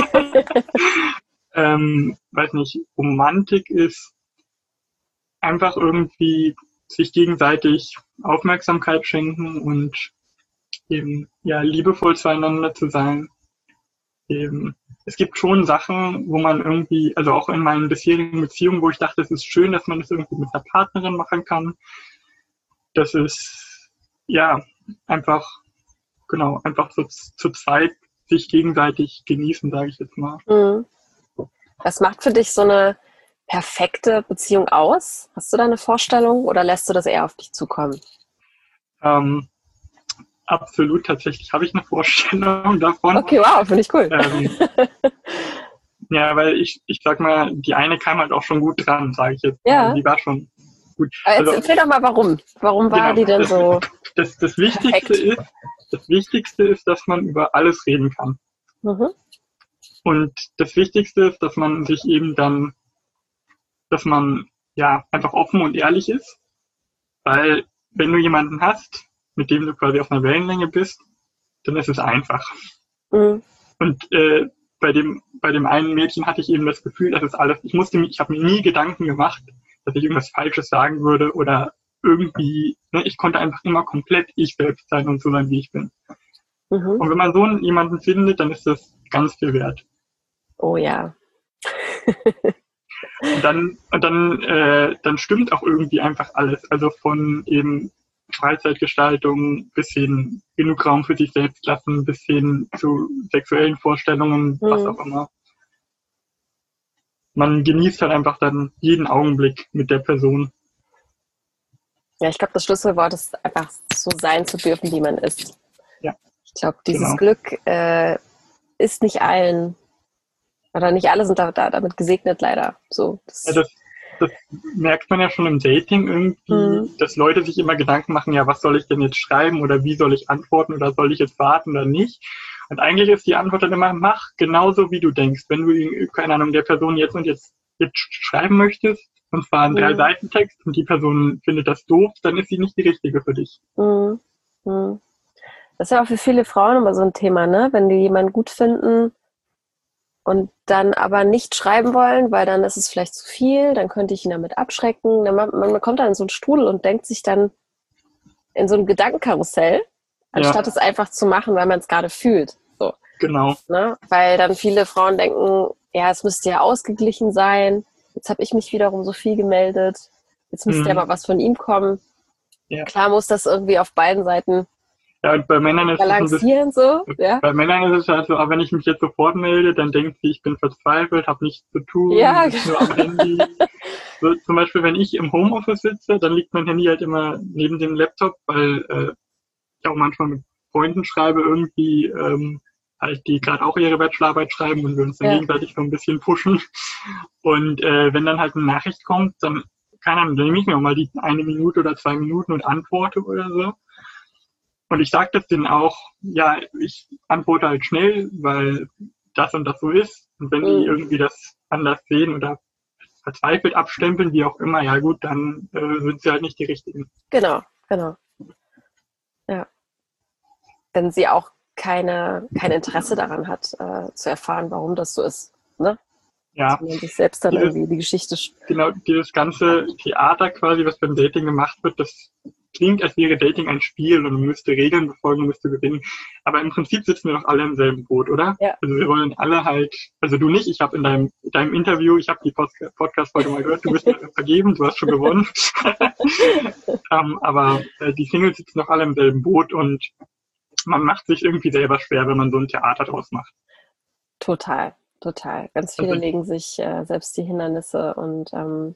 Speaker 2: ähm, weiß nicht, Romantik ist einfach irgendwie sich gegenseitig Aufmerksamkeit schenken und eben ja liebevoll zueinander zu sein. Eben, es gibt schon Sachen, wo man irgendwie, also auch in meinen bisherigen Beziehungen, wo ich dachte, es ist schön, dass man das irgendwie mit einer Partnerin machen kann. Das ist ja einfach, genau, einfach so zu zweit sich gegenseitig genießen, sage ich jetzt mal.
Speaker 1: Mhm. Was macht für dich so eine perfekte Beziehung aus? Hast du da eine Vorstellung oder lässt du das eher auf dich zukommen?
Speaker 2: Ähm, absolut, tatsächlich habe ich eine Vorstellung davon.
Speaker 1: Okay, wow, finde ich cool.
Speaker 2: Ähm, ja, weil ich, ich sag mal, die eine kam halt auch schon gut dran, sage ich jetzt mal.
Speaker 1: Ja,
Speaker 2: Die war schon gut.
Speaker 1: aber jetzt
Speaker 2: Also,
Speaker 1: erzähl doch mal, warum. Warum war
Speaker 2: genau,
Speaker 1: die denn
Speaker 2: das,
Speaker 1: so
Speaker 2: das, das Wichtigste
Speaker 1: perfekt?
Speaker 2: ist, das Wichtigste ist, dass man über alles reden kann.
Speaker 1: Mhm.
Speaker 2: Und das Wichtigste ist, dass man sich eben dann, dass man ja einfach offen und ehrlich ist, weil wenn du jemanden hast, mit dem du quasi auf einer Wellenlänge bist, dann ist es einfach.
Speaker 1: Mhm.
Speaker 2: Und äh, bei dem bei dem einen Mädchen hatte ich eben das Gefühl, dass es alles, ich musste mich, ich habe mir nie Gedanken gemacht, dass ich irgendwas Falsches sagen würde oder irgendwie, ne, ich konnte einfach immer komplett ich selbst sein und so sein, wie ich bin.
Speaker 1: Mhm.
Speaker 2: Und wenn man so jemanden findet, dann ist das ganz viel wert.
Speaker 1: Oh ja.
Speaker 2: Und dann, und dann, äh, dann stimmt auch irgendwie einfach alles. Also von eben Freizeitgestaltung bis hin genug Raum für sich selbst lassen, bis hin zu sexuellen Vorstellungen, was
Speaker 1: Mhm.
Speaker 2: auch immer. Man genießt halt einfach dann jeden Augenblick mit der Person.
Speaker 1: Ja, ich glaube, das Schlüsselwort ist einfach so sein zu dürfen, wie man ist.
Speaker 2: Ja,
Speaker 1: Ich glaube, dieses
Speaker 2: genau.
Speaker 1: Glück äh, ist nicht allen, oder nicht alle sind da, da damit gesegnet, leider. So,
Speaker 2: Ja,
Speaker 1: das,
Speaker 2: das, das merkt man ja schon im Dating irgendwie,
Speaker 1: mhm.
Speaker 2: dass Leute sich immer Gedanken machen, ja, was soll ich denn jetzt schreiben oder wie soll ich antworten oder soll ich jetzt warten oder nicht? Und eigentlich ist die Antwort dann immer, mach genauso, wie du denkst. Wenn du, keine Ahnung, der Person jetzt und jetzt, jetzt schreiben möchtest, und zwar einen drei
Speaker 1: Mhm.
Speaker 2: Seiten Text und die Person findet das doof, dann ist sie nicht die richtige für dich.
Speaker 1: Mhm. Mhm. Das ist ja auch für viele Frauen immer so ein Thema, ne? Wenn die jemanden gut finden und dann aber nicht schreiben wollen, weil dann ist es vielleicht zu viel, dann könnte ich ihn damit abschrecken. Man, man kommt dann in so einen Strudel und denkt sich dann in so ein Gedankenkarussell,
Speaker 2: Ja,
Speaker 1: anstatt es einfach zu machen, weil man es gerade fühlt. So,
Speaker 2: genau.
Speaker 1: ne? Weil dann viele Frauen denken, ja, es müsste ja ausgeglichen sein. Jetzt habe ich mich wiederum so viel gemeldet. Jetzt müsste ja
Speaker 2: Mhm.
Speaker 1: mal was von ihm kommen.
Speaker 2: Ja.
Speaker 1: Klar muss das irgendwie auf beiden Seiten
Speaker 2: Ja, und bei Männern ist es ein bisschen,
Speaker 1: balancieren so, ja.
Speaker 2: bei Männern ist es halt so, aber wenn ich mich jetzt sofort melde, dann denkt sie, ich bin verzweifelt, habe nichts zu tun,
Speaker 1: Ja,
Speaker 2: bin nur am Handy. So, zum Beispiel, wenn ich im Homeoffice sitze, dann liegt mein Handy halt immer neben dem Laptop, weil äh, ich auch manchmal mit Freunden schreibe, irgendwie, ähm, halt, die gerade auch ihre Bachelorarbeit schreiben und wir uns dann
Speaker 1: ja.
Speaker 2: gegenseitig so ein bisschen pushen. Und äh, wenn dann halt eine Nachricht kommt, dann, keine Ahnung, dann nehme ich mir auch mal die eine Minute oder zwei Minuten und antworte oder so. Und ich sage das denen auch, ja, ich antworte halt schnell, weil das und das so ist. Und wenn die
Speaker 1: Mhm.
Speaker 2: irgendwie das anders sehen oder verzweifelt abstempeln, wie auch immer, ja gut, dann äh, sind sie halt nicht die richtigen.
Speaker 1: Genau, genau. Ja. Wenn sie auch keine, kein Interesse daran hat, äh, zu erfahren, warum das so ist. Ne?
Speaker 2: Ja,
Speaker 1: Dass man sich selbst dann
Speaker 2: dieses,
Speaker 1: irgendwie die Geschichte. sch-
Speaker 2: genau, dieses ganze Theater quasi, was beim Dating gemacht wird, das klingt, als wäre Dating ein Spiel und man müsste Regeln befolgen, man müsste gewinnen. Aber im Prinzip sitzen wir doch alle im selben Boot, oder?
Speaker 1: Ja.
Speaker 2: Also wir wollen alle halt, also du nicht, ich habe in deinem, deinem Interview, ich habe die Post- Podcast-Folge mal gehört, du bist vergeben, du hast schon gewonnen. ähm, aber äh, die Singles sitzen doch alle im selben Boot und man macht sich irgendwie selber schwer, wenn man so ein Theater draus macht.
Speaker 1: Total, total. Ganz viele
Speaker 2: Also,
Speaker 1: legen sich äh, selbst die Hindernisse und ähm,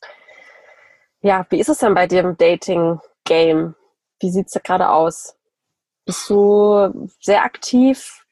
Speaker 1: ja, wie ist es denn bei dir im Dating-Game? Wie sieht es da gerade aus? Bist du sehr aktiv?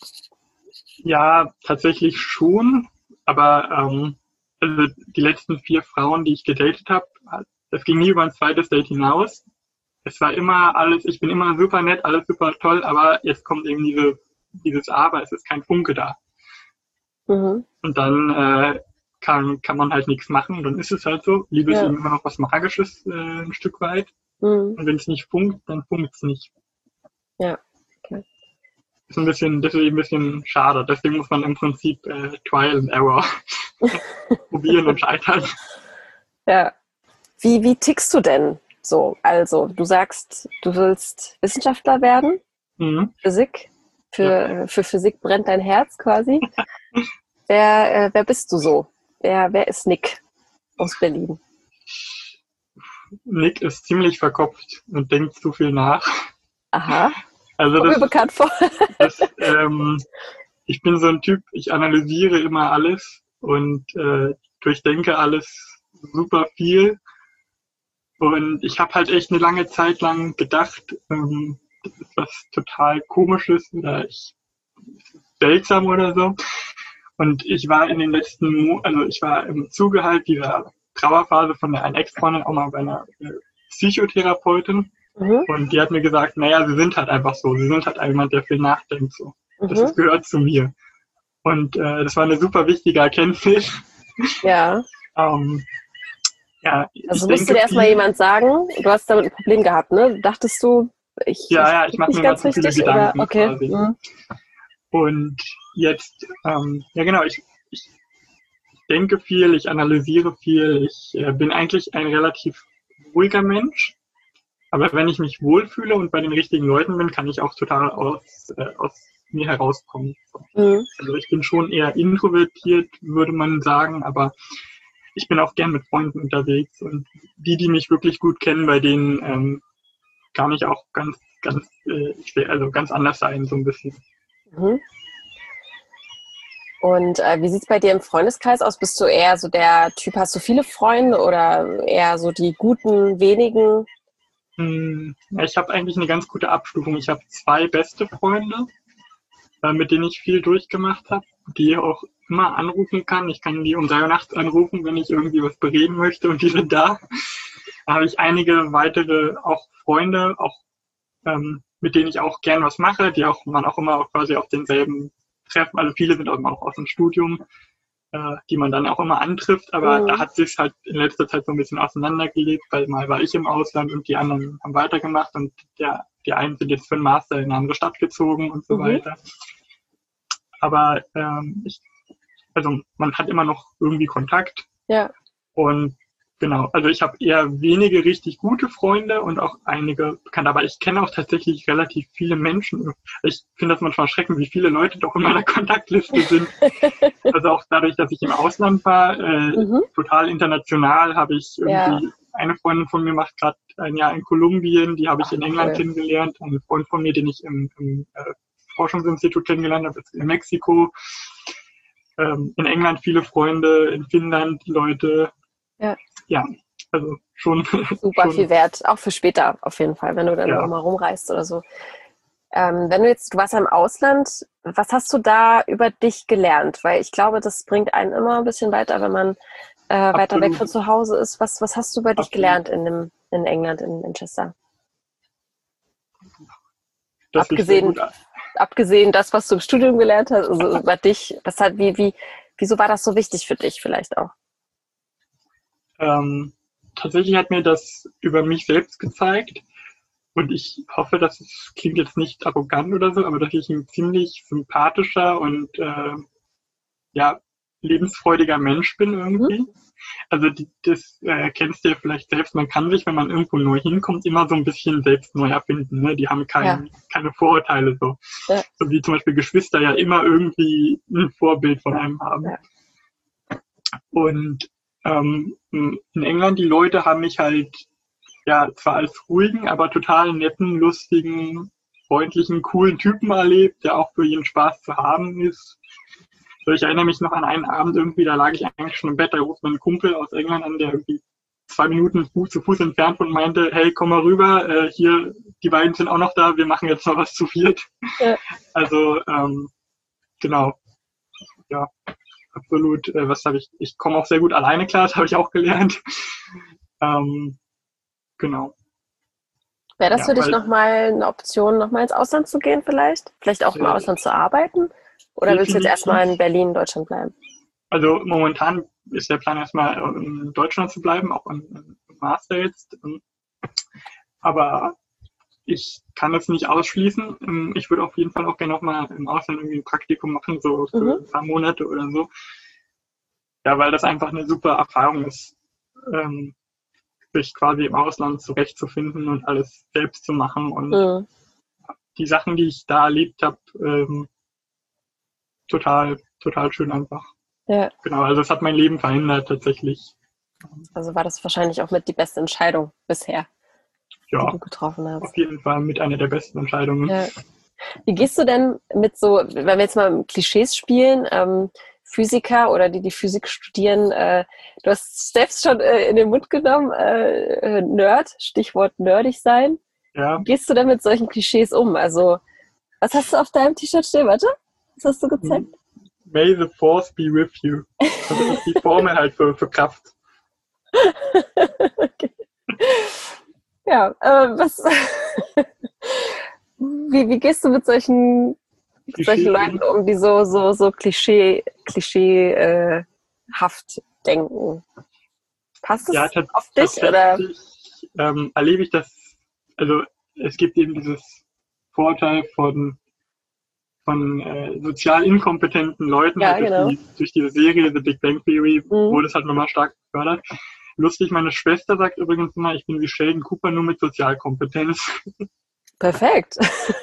Speaker 2: ja, tatsächlich schon, aber ähm, also die letzten vier Frauen, die ich gedatet habe, das ging nie über ein zweites Date hinaus. Es war immer alles, ich bin immer super nett, alles super toll, aber jetzt kommt eben diese, dieses Aber, es ist kein Funke da.
Speaker 1: Mhm.
Speaker 2: Und dann äh, kann, kann man halt nichts machen, dann ist es halt so. Liebe ist
Speaker 1: Ja.
Speaker 2: eben immer noch was Magisches, äh, ein Stück weit.
Speaker 1: Mhm.
Speaker 2: Und wenn es nicht funkt, dann funkt es nicht.
Speaker 1: Ja. Okay.
Speaker 2: Ist ein bisschen, deswegen ein bisschen schade. Deswegen muss man im Prinzip äh, Trial and Error probieren und scheitern.
Speaker 1: Ja. Wie, wie tickst du denn so? Also, du sagst, du willst Wissenschaftler werden,
Speaker 2: Mhm.
Speaker 1: Physik. Für,
Speaker 2: Ja.
Speaker 1: äh, für Physik brennt dein Herz quasi. wer, äh, wer bist du so? Wer, wer ist Nick aus Berlin?
Speaker 2: Nick ist ziemlich verkopft und denkt zu viel nach.
Speaker 1: Aha,
Speaker 2: Also
Speaker 1: kommt mir
Speaker 2: das,
Speaker 1: bekannt vor.
Speaker 2: das ähm, ich bin so ein Typ, ich analysiere immer alles und äh, durchdenke alles super viel. Und ich habe halt echt eine lange Zeit lang gedacht, ähm, das ist was total Komisches oder ich, seltsam oder so. Und ich war in den letzten, Mo also ich war im Zuge halt dieser Trauerphase von der einen Ex-Freundin auch mal bei einer äh, Psychotherapeutin.
Speaker 1: Mhm.
Speaker 2: Und die hat mir gesagt, naja, sie sind halt einfach so. Sie sind halt jemand, der viel nachdenkt. So. Das
Speaker 1: Mhm.
Speaker 2: ist, gehört zu mir. Und äh, das war eine super wichtige Erkenntnis.
Speaker 1: Ja.
Speaker 2: Ähm, ja,
Speaker 1: Also
Speaker 2: ich
Speaker 1: musste
Speaker 2: denke
Speaker 1: dir erstmal
Speaker 2: viel,
Speaker 1: jemand sagen, du hast damit ein Problem gehabt, ne? Dachtest du, ich,
Speaker 2: ja,
Speaker 1: ich
Speaker 2: ja, ich
Speaker 1: bin
Speaker 2: mache
Speaker 1: nicht
Speaker 2: mir mal
Speaker 1: ganz
Speaker 2: zu viele
Speaker 1: richtig? Oder
Speaker 2: Gedanken
Speaker 1: okay.
Speaker 2: quasi.
Speaker 1: Mhm.
Speaker 2: Und jetzt, ähm, ja genau, ich, ich denke viel, ich analysiere viel, ich äh, bin eigentlich ein relativ ruhiger Mensch. Aber wenn ich mich wohlfühle und bei den richtigen Leuten bin, kann ich auch total aus, äh, aus mir herauskommen.
Speaker 1: Mhm.
Speaker 2: Also ich bin schon eher introvertiert, würde man sagen, aber ich bin auch gern mit Freunden unterwegs und die, die mich wirklich gut kennen, bei denen ähm, kann ich auch ganz, ganz, äh, also ganz anders sein, so ein bisschen.
Speaker 1: Mhm. Und äh, wie sieht es bei dir im Freundeskreis aus? Bist du eher so der Typ, hast du viele Freunde oder eher so die guten, wenigen?
Speaker 2: Hm, ja, ich habe eigentlich eine ganz gute Abstufung. Ich habe zwei beste Freunde, äh, mit denen ich viel durchgemacht habe, die ich auch immer anrufen kann. Ich kann die um drei Uhr nachts anrufen, wenn ich irgendwie was bereden möchte und die sind da. Da habe ich einige weitere auch Freunde, auch ähm, mit denen ich auch gern was mache, die auch man auch immer auch quasi auf denselben Treffen, also viele sind auch immer auch aus dem Studium, äh, die man dann auch immer antrifft, aber
Speaker 1: Mhm.
Speaker 2: da hat sich halt in letzter Zeit so ein bisschen auseinandergelebt, weil mal war ich im Ausland und die anderen haben weitergemacht und der, die einen sind jetzt für einen Master in eine andere Stadt gezogen und so
Speaker 1: Mhm.
Speaker 2: weiter. Aber ähm, ich, also man hat immer noch irgendwie Kontakt
Speaker 1: Ja.
Speaker 2: und genau, also ich habe eher wenige richtig gute Freunde und auch einige bekannte, aber ich kenne auch tatsächlich relativ viele Menschen. Ich finde das manchmal erschreckend, wie viele Leute doch in meiner Kontaktliste sind. Also auch dadurch, dass ich im Ausland war, äh,
Speaker 1: Mhm.
Speaker 2: total international, habe ich
Speaker 1: Ja.
Speaker 2: irgendwie, eine Freundin von mir macht gerade ein Jahr in Kolumbien, die habe ich
Speaker 1: Ach,
Speaker 2: in England
Speaker 1: cool.
Speaker 2: kennengelernt. Ein Freund von mir, den ich im, im äh, Forschungsinstitut kennengelernt habe, ist in Mexiko. Ähm, in England viele Freunde, in Finnland Leute.
Speaker 1: Ja.
Speaker 2: Ja, also schon,
Speaker 1: Super viel
Speaker 2: schon,
Speaker 1: wert, auch für später auf jeden Fall, wenn du dann
Speaker 2: ja.
Speaker 1: nochmal rumreist oder so. Ähm, wenn du jetzt, du warst ja im Ausland, was hast du da über dich gelernt? Weil ich glaube, das bringt einen immer ein bisschen weiter, wenn man äh, weiter weg
Speaker 2: Absolut,
Speaker 1: von zu Hause ist. Was, was hast du über dich
Speaker 2: absolut.
Speaker 1: gelernt in, dem, in England, in Manchester?
Speaker 2: Das ist sehr gut.
Speaker 1: Abgesehen, abgesehen das, was du im Studium gelernt hast, also über dich, was hat, wie, wie, wieso war das so wichtig für dich vielleicht auch?
Speaker 2: Ähm, tatsächlich hat mir das über mich selbst gezeigt und ich hoffe, dass es klingt jetzt nicht arrogant oder so, aber dass ich ein ziemlich sympathischer und äh, ja, lebensfreudiger Mensch bin
Speaker 1: Mhm.
Speaker 2: irgendwie. Also die, das äh, kennst du ja vielleicht selbst, man kann sich, wenn man irgendwo neu hinkommt, immer so ein bisschen selbst neu erfinden. Ne? Die haben
Speaker 1: Ja,
Speaker 2: kein, keine Vorurteile so.
Speaker 1: ja,
Speaker 2: So wie zum Beispiel Geschwister ja immer irgendwie ein Vorbild von einem
Speaker 1: ja.
Speaker 2: haben. Und ähm, in England, die Leute haben mich halt ja zwar als ruhigen, aber total netten, lustigen, freundlichen, coolen Typen erlebt, der auch für jeden Spaß zu haben ist. So, ich erinnere mich noch an einen Abend irgendwie, da lag ich eigentlich schon im Bett, da ruft mein Kumpel aus England an, der irgendwie zwei Minuten Fuß zu Fuß entfernt und meinte, hey, komm mal rüber, äh, hier, die beiden sind auch noch da, wir machen jetzt noch was zu viert.
Speaker 1: Ja.
Speaker 2: Also, ähm, genau, ja, absolut. Äh, was habe ich, ich komme auch sehr gut alleine klar, das habe ich auch gelernt. Ähm, genau,
Speaker 1: Wäre das
Speaker 2: ja,
Speaker 1: für dich
Speaker 2: weil
Speaker 1: nochmal eine Option, nochmal ins Ausland zu gehen vielleicht? Vielleicht auch im
Speaker 2: äh,
Speaker 1: Ausland zu arbeiten? Oder willst du jetzt
Speaker 2: definitiv,
Speaker 1: erstmal in Berlin, Deutschland bleiben?
Speaker 2: also momentan ist der Plan erstmal in Deutschland zu bleiben, auch im Master jetzt. Aber ich kann es nicht ausschließen. Ich würde auf jeden Fall auch gerne nochmal im Ausland irgendwie ein Praktikum machen, so für
Speaker 1: Mhm.
Speaker 2: ein paar Monate oder so. Ja, weil das einfach eine super Erfahrung ist, ähm, sich quasi im Ausland zurechtzufinden und alles selbst zu machen. Und
Speaker 1: Mhm.
Speaker 2: die Sachen, die ich da erlebt habe, ähm, total, total schön einfach.
Speaker 1: Ja,
Speaker 2: Genau, also es hat mein Leben verändert tatsächlich.
Speaker 1: also war das wahrscheinlich auch mit die beste Entscheidung bisher, die du
Speaker 2: Ja,
Speaker 1: getroffen
Speaker 2: auf
Speaker 1: hast.
Speaker 2: jeden Fall mit einer der besten Entscheidungen.
Speaker 1: Ja. Wie gehst du denn mit so, wenn wir jetzt mal mit Klischees spielen, ähm, Physiker oder die, die Physik studieren, äh, du hast selbst schon äh, in den Mund genommen, äh, Nerd, Stichwort nerdig sein.
Speaker 2: Ja,
Speaker 1: Wie gehst du denn mit solchen Klischees um? Also, was hast du auf deinem T-Shirt stehen? Warte, was hast du gezeigt?
Speaker 2: May the Force be with you. Also das ist die Formel halt für, für Kraft.
Speaker 1: Okay. Ja, äh, was, wie, wie gehst du mit solchen, mit solchen
Speaker 2: Klischees
Speaker 1: Leuten
Speaker 2: um.
Speaker 1: um, die so, so, so Klischee, klischeehaft denken? Passt
Speaker 2: Ja,
Speaker 1: es
Speaker 2: tat-
Speaker 1: auf dich oder?
Speaker 2: tatsächlich ähm, erlebe ich das, also es gibt eben dieses Vorteil von, von äh, sozial inkompetenten Leuten,
Speaker 1: Ja,
Speaker 2: halt durch,
Speaker 1: genau.
Speaker 2: die, durch diese Serie The Big Bang Theory
Speaker 1: Mhm.
Speaker 2: wurde es halt nochmal stark gefördert. Lustig, meine Schwester sagt übrigens immer, ich bin wie Sheldon Cooper nur mit Sozialkompetenz.
Speaker 1: Perfekt.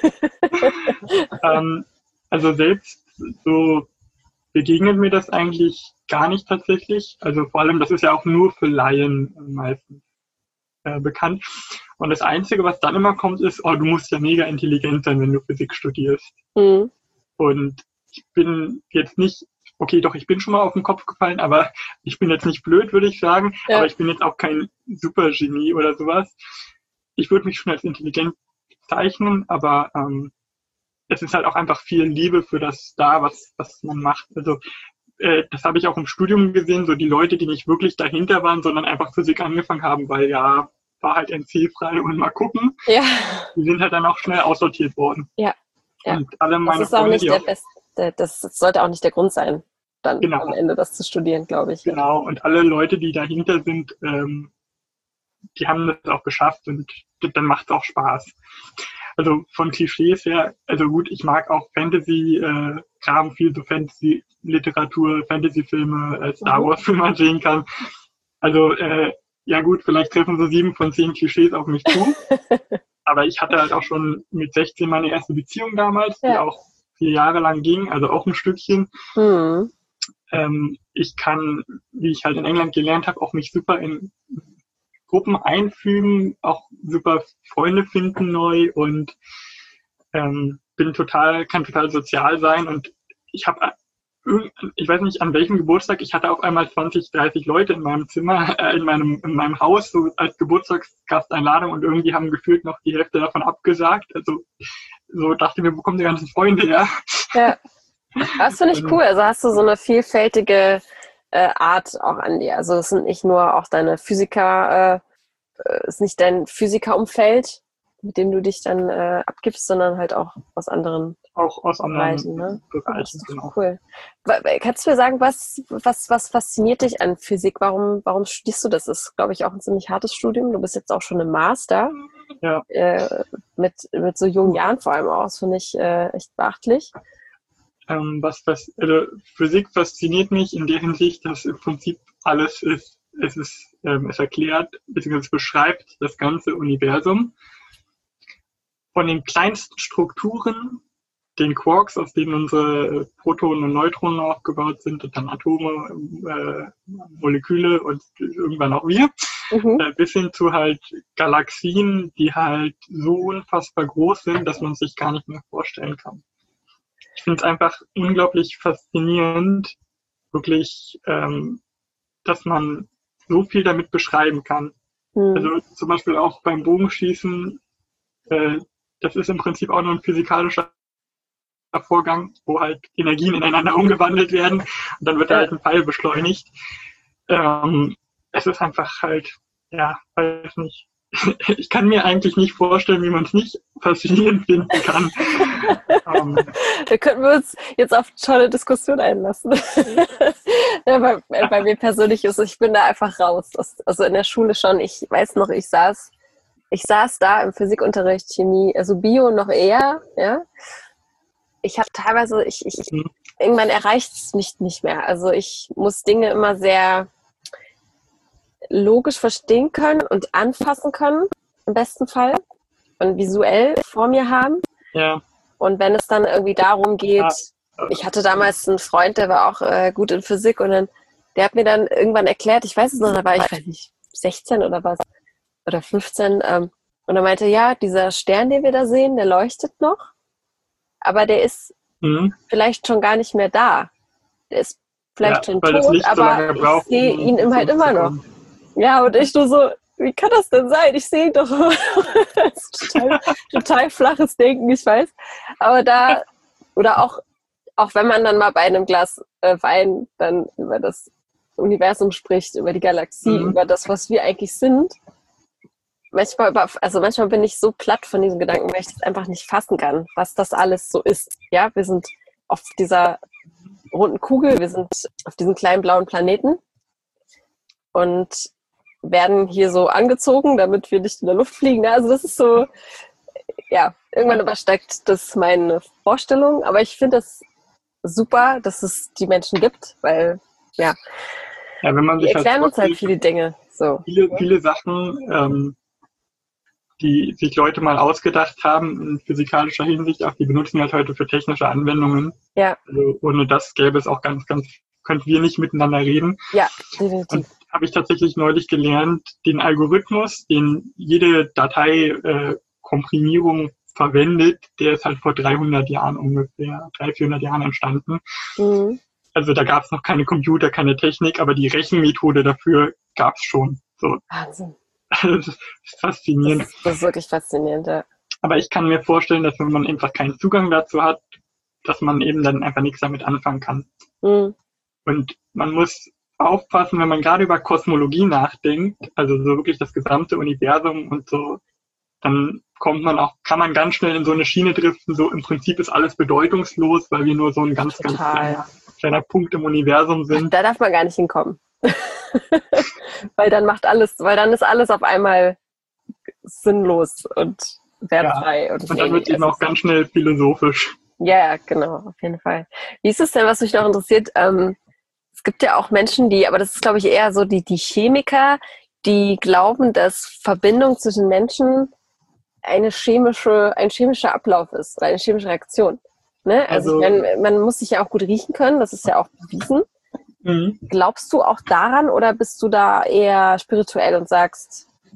Speaker 2: ähm, also selbst so begegnet mir das eigentlich gar nicht tatsächlich. Also vor allem, das ist ja auch nur für Laien meistens äh, bekannt. Und das Einzige, was dann immer kommt, ist, oh, du musst ja mega intelligent sein, wenn du Physik studierst.
Speaker 1: Mhm.
Speaker 2: Und ich bin jetzt nicht, okay, doch, ich bin schon mal auf den Kopf gefallen, aber ich bin jetzt nicht blöd, würde ich sagen. Aber
Speaker 1: Ja,
Speaker 2: ich bin jetzt auch kein Supergenie oder sowas. Ich würde mich schon als intelligent bezeichnen, aber ähm, es ist halt auch einfach viel Liebe für das da, was, was man macht. Also äh, das habe ich auch im Studium gesehen, so die Leute, die nicht wirklich dahinter waren, sondern einfach Physik angefangen haben, weil ja, war halt N C frei und mal gucken,
Speaker 1: ja,
Speaker 2: die sind halt dann auch schnell aussortiert worden.
Speaker 1: ja, ja.
Speaker 2: Und alle
Speaker 1: Das
Speaker 2: meine
Speaker 1: ist auch
Speaker 2: Freunde,
Speaker 1: nicht
Speaker 2: die
Speaker 1: der
Speaker 2: auch,
Speaker 1: beste, das sollte auch nicht der Grund sein, dann am
Speaker 2: genau,
Speaker 1: Ende das zu studieren, glaube ich. Ja.
Speaker 2: genau, und alle Leute, die dahinter sind, ähm, die haben das auch geschafft und dann macht es auch Spaß. Also von Klischees her, also gut, ich mag auch Fantasy-Kram, äh, viel so Fantasy-Literatur, Fantasy-Filme, äh, Star
Speaker 1: Mhm.
Speaker 2: Wars, wie man sehen kann. Also, äh, ja gut, vielleicht treffen so sieben von zehn Klischees auf mich zu. Aber ich hatte halt auch schon mit sechzehn meine erste Beziehung damals, die
Speaker 1: Ja.
Speaker 2: auch vier Jahre lang ging, also auch ein Stückchen.
Speaker 1: Mhm.
Speaker 2: Ähm, ich kann, wie ich halt in England gelernt habe, auch mich super in Gruppen einfügen, auch super Freunde finden neu und ähm, bin total, kann total sozial sein und ich habe, ich weiß nicht an welchem Geburtstag, ich hatte auf einmal zwanzig, dreißig Leute in meinem Zimmer, äh, in meinem in meinem Haus so als Geburtstagsgasteinladung und irgendwie haben gefühlt noch die Hälfte davon abgesagt. Also so dachte ich mir, wo kommen die ganzen Freunde her?
Speaker 1: Ja, das finde ich cool. Also hast du so eine vielfältige äh, Art auch an dir. Also es sind nicht nur auch deine Physiker, äh, ist nicht dein Physikerumfeld, mit dem du dich dann äh, abgibst, sondern halt auch aus anderen
Speaker 2: auch aus anderen
Speaker 1: Bereichen. Ne?
Speaker 2: Bereichen,
Speaker 1: das ist
Speaker 2: genau.
Speaker 1: Cool. Kannst du mir sagen, was, was, was fasziniert dich an Physik? Warum, warum studierst du das? Das ist, glaube ich, auch ein ziemlich hartes Studium. Du bist jetzt auch schon im Master.
Speaker 2: Ja.
Speaker 1: Äh, mit, mit so jungen Jahren vor allem auch. Das finde ich äh, echt beachtlich.
Speaker 2: Ähm, was, was, also Physik fasziniert mich in der Hinsicht, dass im Prinzip alles ist, es ist, ähm, es erklärt, beziehungsweise beschreibt das ganze Universum. Von den kleinsten Strukturen, den Quarks, aus denen unsere Protonen und Neutronen aufgebaut sind, und dann Atome, äh, Moleküle und irgendwann auch wir, mhm. äh, bis hin zu halt Galaxien, die halt so unfassbar groß sind, dass man es sich gar nicht mehr vorstellen kann. Ich finde es einfach unglaublich faszinierend, wirklich, ähm, dass man so viel damit beschreiben kann. Mhm. Also zum Beispiel auch beim Bogenschießen, äh, das ist im Prinzip auch nur ein physikalischer Vorgang, wo halt Energien ineinander umgewandelt werden und dann wird ja. halt ein Pfeil beschleunigt. Ähm, es ist einfach halt, ja, weiß nicht. Ich kann mir eigentlich nicht vorstellen, wie man es nicht faszinierend finden kann. um,
Speaker 1: da könnten wir uns jetzt auf eine tolle Diskussion einlassen. ja, bei, bei mir persönlich ist es, ich bin da einfach raus. Das, also in der Schule schon, ich weiß noch, ich saß Ich saß da im Physikunterricht, Chemie, also Bio noch eher, ja. Ich habe teilweise, ich, ich, mhm. irgendwann erreicht es mich nicht mehr. Also ich muss Dinge immer sehr logisch verstehen können und anfassen können, im besten Fall, und visuell vor mir haben.
Speaker 2: Ja.
Speaker 1: Und wenn es dann irgendwie darum geht, ja. ich hatte damals einen Freund, der war auch äh, gut in Physik und dann, der hat mir dann irgendwann erklärt, ich weiß es noch, da war ich, weiß nicht, sechzehn oder was, oder fünfzehn, ähm, und er meinte, ja, dieser Stern, den wir da sehen, der leuchtet noch, aber der ist mhm. vielleicht schon gar nicht mehr da. Der ist vielleicht ja, schon tot, aber so ich sehe ihn um halt immer noch. Ja, und ich nur so, wie kann das denn sein? Ich sehe ihn doch. Das ist total, total flaches Denken, ich weiß. Aber da, oder auch, auch wenn man dann mal bei einem Glas äh, Wein dann über das Universum spricht, über die Galaxie, mhm. über das, was wir eigentlich sind, manchmal, über, also manchmal bin ich so platt von diesen Gedanken, weil ich das einfach nicht fassen kann, was das alles so ist. Ja, wir sind auf dieser runden Kugel, wir sind auf diesem kleinen blauen Planeten und werden hier so angezogen, damit wir nicht in der Luft fliegen. Also das ist so, ja, irgendwann übersteigt das meine Vorstellung, aber ich finde das super, dass es die Menschen gibt, weil, ja,
Speaker 2: ja wenn man
Speaker 1: die
Speaker 2: sich
Speaker 1: erklären
Speaker 2: halt
Speaker 1: uns halt viele Dinge. So.
Speaker 2: Viele, viele Sachen, ähm, die sich Leute mal ausgedacht haben in physikalischer Hinsicht, auch die benutzen halt heute für technische Anwendungen.
Speaker 1: Ja.
Speaker 2: Also ohne das gäbe es auch ganz, ganz, könnten wir nicht miteinander reden.
Speaker 1: Ja, definitiv.
Speaker 2: Habe ich tatsächlich neulich gelernt, den Algorithmus, den jede Datei-Komprimierung äh, verwendet, der ist halt vor dreihundert Jahren ungefähr, dreihundert, vierhundert Jahren entstanden. Mhm. Also da gab es noch keine Computer, keine Technik, aber die Rechenmethode dafür gab es schon. So.
Speaker 1: Wahnsinn.
Speaker 2: Das ist faszinierend.
Speaker 1: Das ist, das ist wirklich faszinierend, ja.
Speaker 2: Aber ich kann mir vorstellen, dass wenn man einfach keinen Zugang dazu hat, dass man eben dann einfach nichts damit anfangen kann. Mhm. Und man muss aufpassen, wenn man gerade über Kosmologie nachdenkt, also so wirklich das gesamte Universum und so, dann kommt man auch, kann man ganz schnell in so eine Schiene driften, so im Prinzip ist alles bedeutungslos, weil wir nur so ein ganz, Total. ganz kleiner, kleiner Punkt im Universum sind.
Speaker 1: Da darf man gar nicht hinkommen. Weil dann macht alles, weil dann ist alles auf einmal sinnlos und wertfrei.
Speaker 2: Ja, und, und dann wird es eben auch ganz schnell philosophisch.
Speaker 1: Ja, genau, auf jeden Fall. Wie ist es denn, was mich noch interessiert? Ähm, es gibt ja auch Menschen, die, aber das ist, glaube ich, eher so die, die Chemiker, die glauben, dass Verbindung zwischen Menschen eine chemische, ein chemischer Ablauf ist oder eine chemische Reaktion. Ne? Also, also ich meine, man muss sich ja auch gut riechen können, das ist ja auch bewiesen. Mhm. Glaubst du auch daran oder bist du da eher spirituell und sagst,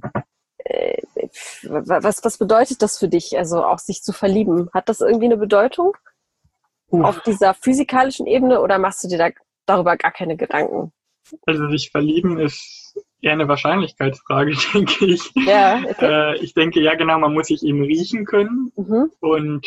Speaker 1: äh, was, was bedeutet das für dich, also auch sich zu verlieben? Hat das irgendwie eine Bedeutung
Speaker 2: Uh,
Speaker 1: auf dieser physikalischen Ebene oder machst du dir da darüber gar keine Gedanken?
Speaker 2: also sich verlieben ist eher eine Wahrscheinlichkeitsfrage, denke ich.
Speaker 1: Ja, okay.
Speaker 2: Äh, ich denke, ja genau, man muss sich eben riechen können
Speaker 1: Mhm.
Speaker 2: und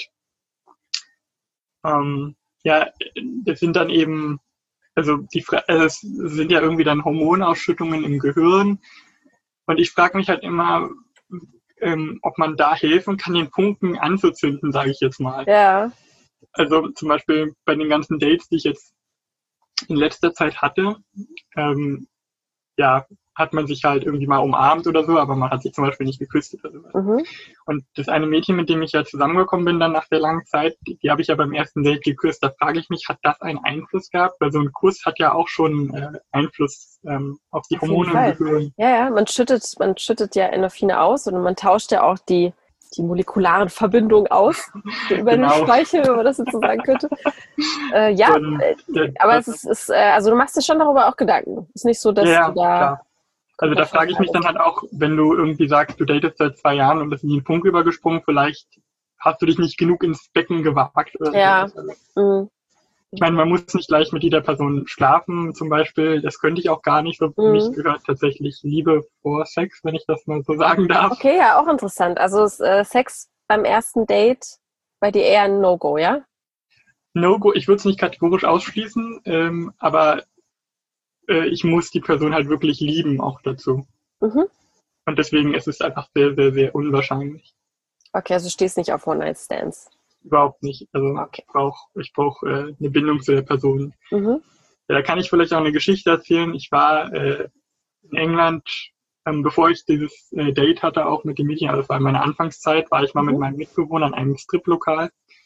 Speaker 2: ähm, ja, das sind dann eben, also die Fra- also es sind ja irgendwie dann Hormonausschüttungen im Gehirn und ich frage mich halt immer, ähm, ob man da helfen kann, den Funken anzuzünden, sage ich jetzt mal.
Speaker 1: Ja.
Speaker 2: Also zum Beispiel bei den ganzen Dates, die ich jetzt in letzter Zeit hatte, ähm, ja, hat man sich halt irgendwie mal umarmt oder so, aber man hat sich zum Beispiel nicht geküsst oder sowas.
Speaker 1: Mhm.
Speaker 2: Und das eine Mädchen, mit dem ich ja zusammengekommen bin dann nach der langen Zeit, die, die habe ich ja beim ersten Date geküsst. Da frage ich mich, hat das einen Einfluss gehabt? Weil so ein Kuss hat ja auch schon äh, Einfluss ähm, auf die
Speaker 1: Auf jeden
Speaker 2: Hormone
Speaker 1: Fall.
Speaker 2: im Gehirn.
Speaker 1: Ja, ja, man schüttet, man schüttet ja Endorphine aus und man tauscht ja auch die, die molekularen Verbindungen aus, so über den
Speaker 2: Genau.
Speaker 1: Speichel, wenn man das jetzt so sagen könnte. Äh, ja,
Speaker 2: Und,
Speaker 1: äh,
Speaker 2: äh,
Speaker 1: aber
Speaker 2: das,
Speaker 1: es ist, ist äh, also du machst dir schon darüber auch Gedanken. Ist nicht so,
Speaker 2: ja,
Speaker 1: dass du
Speaker 2: ja,
Speaker 1: da
Speaker 2: klar. Also da
Speaker 1: komplett
Speaker 2: frage ich mich dann
Speaker 1: verfallst.
Speaker 2: halt auch, wenn du irgendwie sagst, du datest seit zwei Jahren und das ist nie ein Punkt übergesprungen, vielleicht hast du dich nicht genug ins Becken gewagt oder
Speaker 1: Ja.
Speaker 2: sowas. Also,
Speaker 1: Mhm.
Speaker 2: ich meine, man muss nicht gleich mit jeder Person schlafen zum Beispiel. Das könnte ich auch gar nicht. So für mich
Speaker 1: Mhm.
Speaker 2: gehört tatsächlich Liebe vor Sex, wenn ich das mal so sagen darf.
Speaker 1: Okay, ja, auch interessant. Also ist, äh, Sex beim ersten Date bei dir eher ein No-Go, ja?
Speaker 2: No-Go, ich würde es nicht kategorisch ausschließen, ähm, aber äh, ich muss die Person halt wirklich lieben auch dazu.
Speaker 1: Mhm.
Speaker 2: Und deswegen ist es einfach sehr, sehr, sehr unwahrscheinlich.
Speaker 1: Okay, also du stehst nicht auf One-Night-Stands.
Speaker 2: Überhaupt nicht. Also
Speaker 1: Okay.
Speaker 2: ich brauche ich brauch, äh, eine Bindung zu der Person.
Speaker 1: Mhm.
Speaker 2: Ja, da kann ich vielleicht auch eine Geschichte erzählen. Ich war äh, in England, ähm, bevor ich dieses äh, Date hatte, auch mit dem Mädchen, also das war in meiner Anfangszeit, war ich mal mit
Speaker 1: Mhm.
Speaker 2: meinem Mitbewohner in einem Striplokal.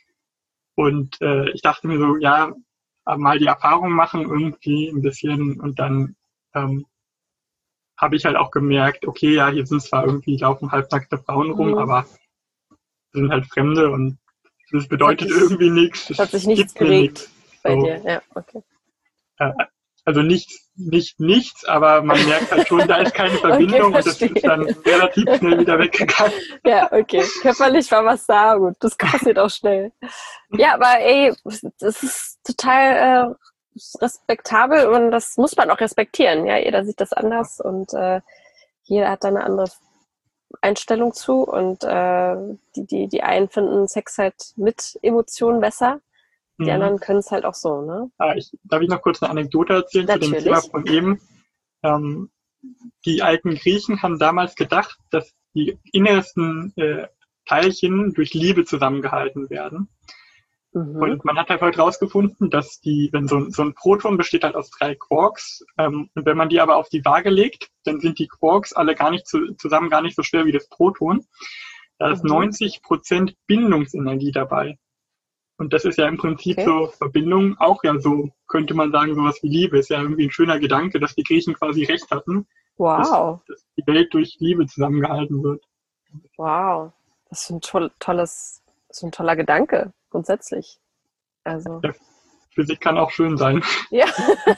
Speaker 2: Und äh, ich dachte mir so, ja, mal die Erfahrung machen irgendwie ein bisschen. Und dann ähm, habe ich halt auch gemerkt, okay, ja, hier sind zwar irgendwie, laufen halbnackte Frauen rum,
Speaker 1: Mhm.
Speaker 2: aber sind halt Fremde und das
Speaker 1: Es hat
Speaker 2: bedeutet
Speaker 1: sich,
Speaker 2: irgendwie nichts,
Speaker 1: es hat sich
Speaker 2: es
Speaker 1: nichts
Speaker 2: gibt mir
Speaker 1: geregt
Speaker 2: nichts.
Speaker 1: bei
Speaker 2: So,
Speaker 1: dir. Ja, okay.
Speaker 2: äh, also nichts, nicht nichts, aber man merkt halt schon, da ist keine
Speaker 1: Okay,
Speaker 2: Verbindung und das ist
Speaker 1: verstehe.
Speaker 2: dann relativ schnell wieder weggegangen.
Speaker 1: Ja, okay. Körperlich war was da, gut. Das passiert auch schnell. Ja, aber ey, das ist total äh, respektabel und das muss man auch respektieren. Ja, jeder sieht das anders und äh, jeder hat da eine andere Einstellung zu und äh, die, die, die einen finden Sex halt mit Emotionen besser, die
Speaker 2: Mhm.
Speaker 1: anderen können es halt auch so, ne?
Speaker 2: Ah, ich, darf ich noch kurz eine Anekdote erzählen zu dem Thema
Speaker 1: Natürlich.
Speaker 2: von eben? Ähm, die alten Griechen haben damals gedacht, dass die innersten äh, Teilchen durch Liebe zusammengehalten werden.
Speaker 1: Mhm.
Speaker 2: Und man hat halt heute rausgefunden, dass die, wenn so ein, so ein Proton besteht halt aus drei Quarks, ähm, und wenn man die aber auf die Waage legt, dann sind die Quarks alle gar nicht zu, zusammen gar nicht so schwer wie das Proton. Da ist
Speaker 1: Mhm.
Speaker 2: neunzig Prozent Bindungsenergie dabei. Und das ist ja im Prinzip
Speaker 1: Okay.
Speaker 2: so Verbindung auch ja so, könnte man sagen, sowas wie Liebe. Ist ja irgendwie ein schöner Gedanke, dass die Griechen quasi recht hatten, dass,
Speaker 1: Wow.
Speaker 2: dass die Welt durch Liebe zusammengehalten wird.
Speaker 1: Wow. Das ist ein toll, tolles, das ist ein toller Gedanke, grundsätzlich. Also,
Speaker 2: Ja, Physik kann auch schön sein.
Speaker 1: ja.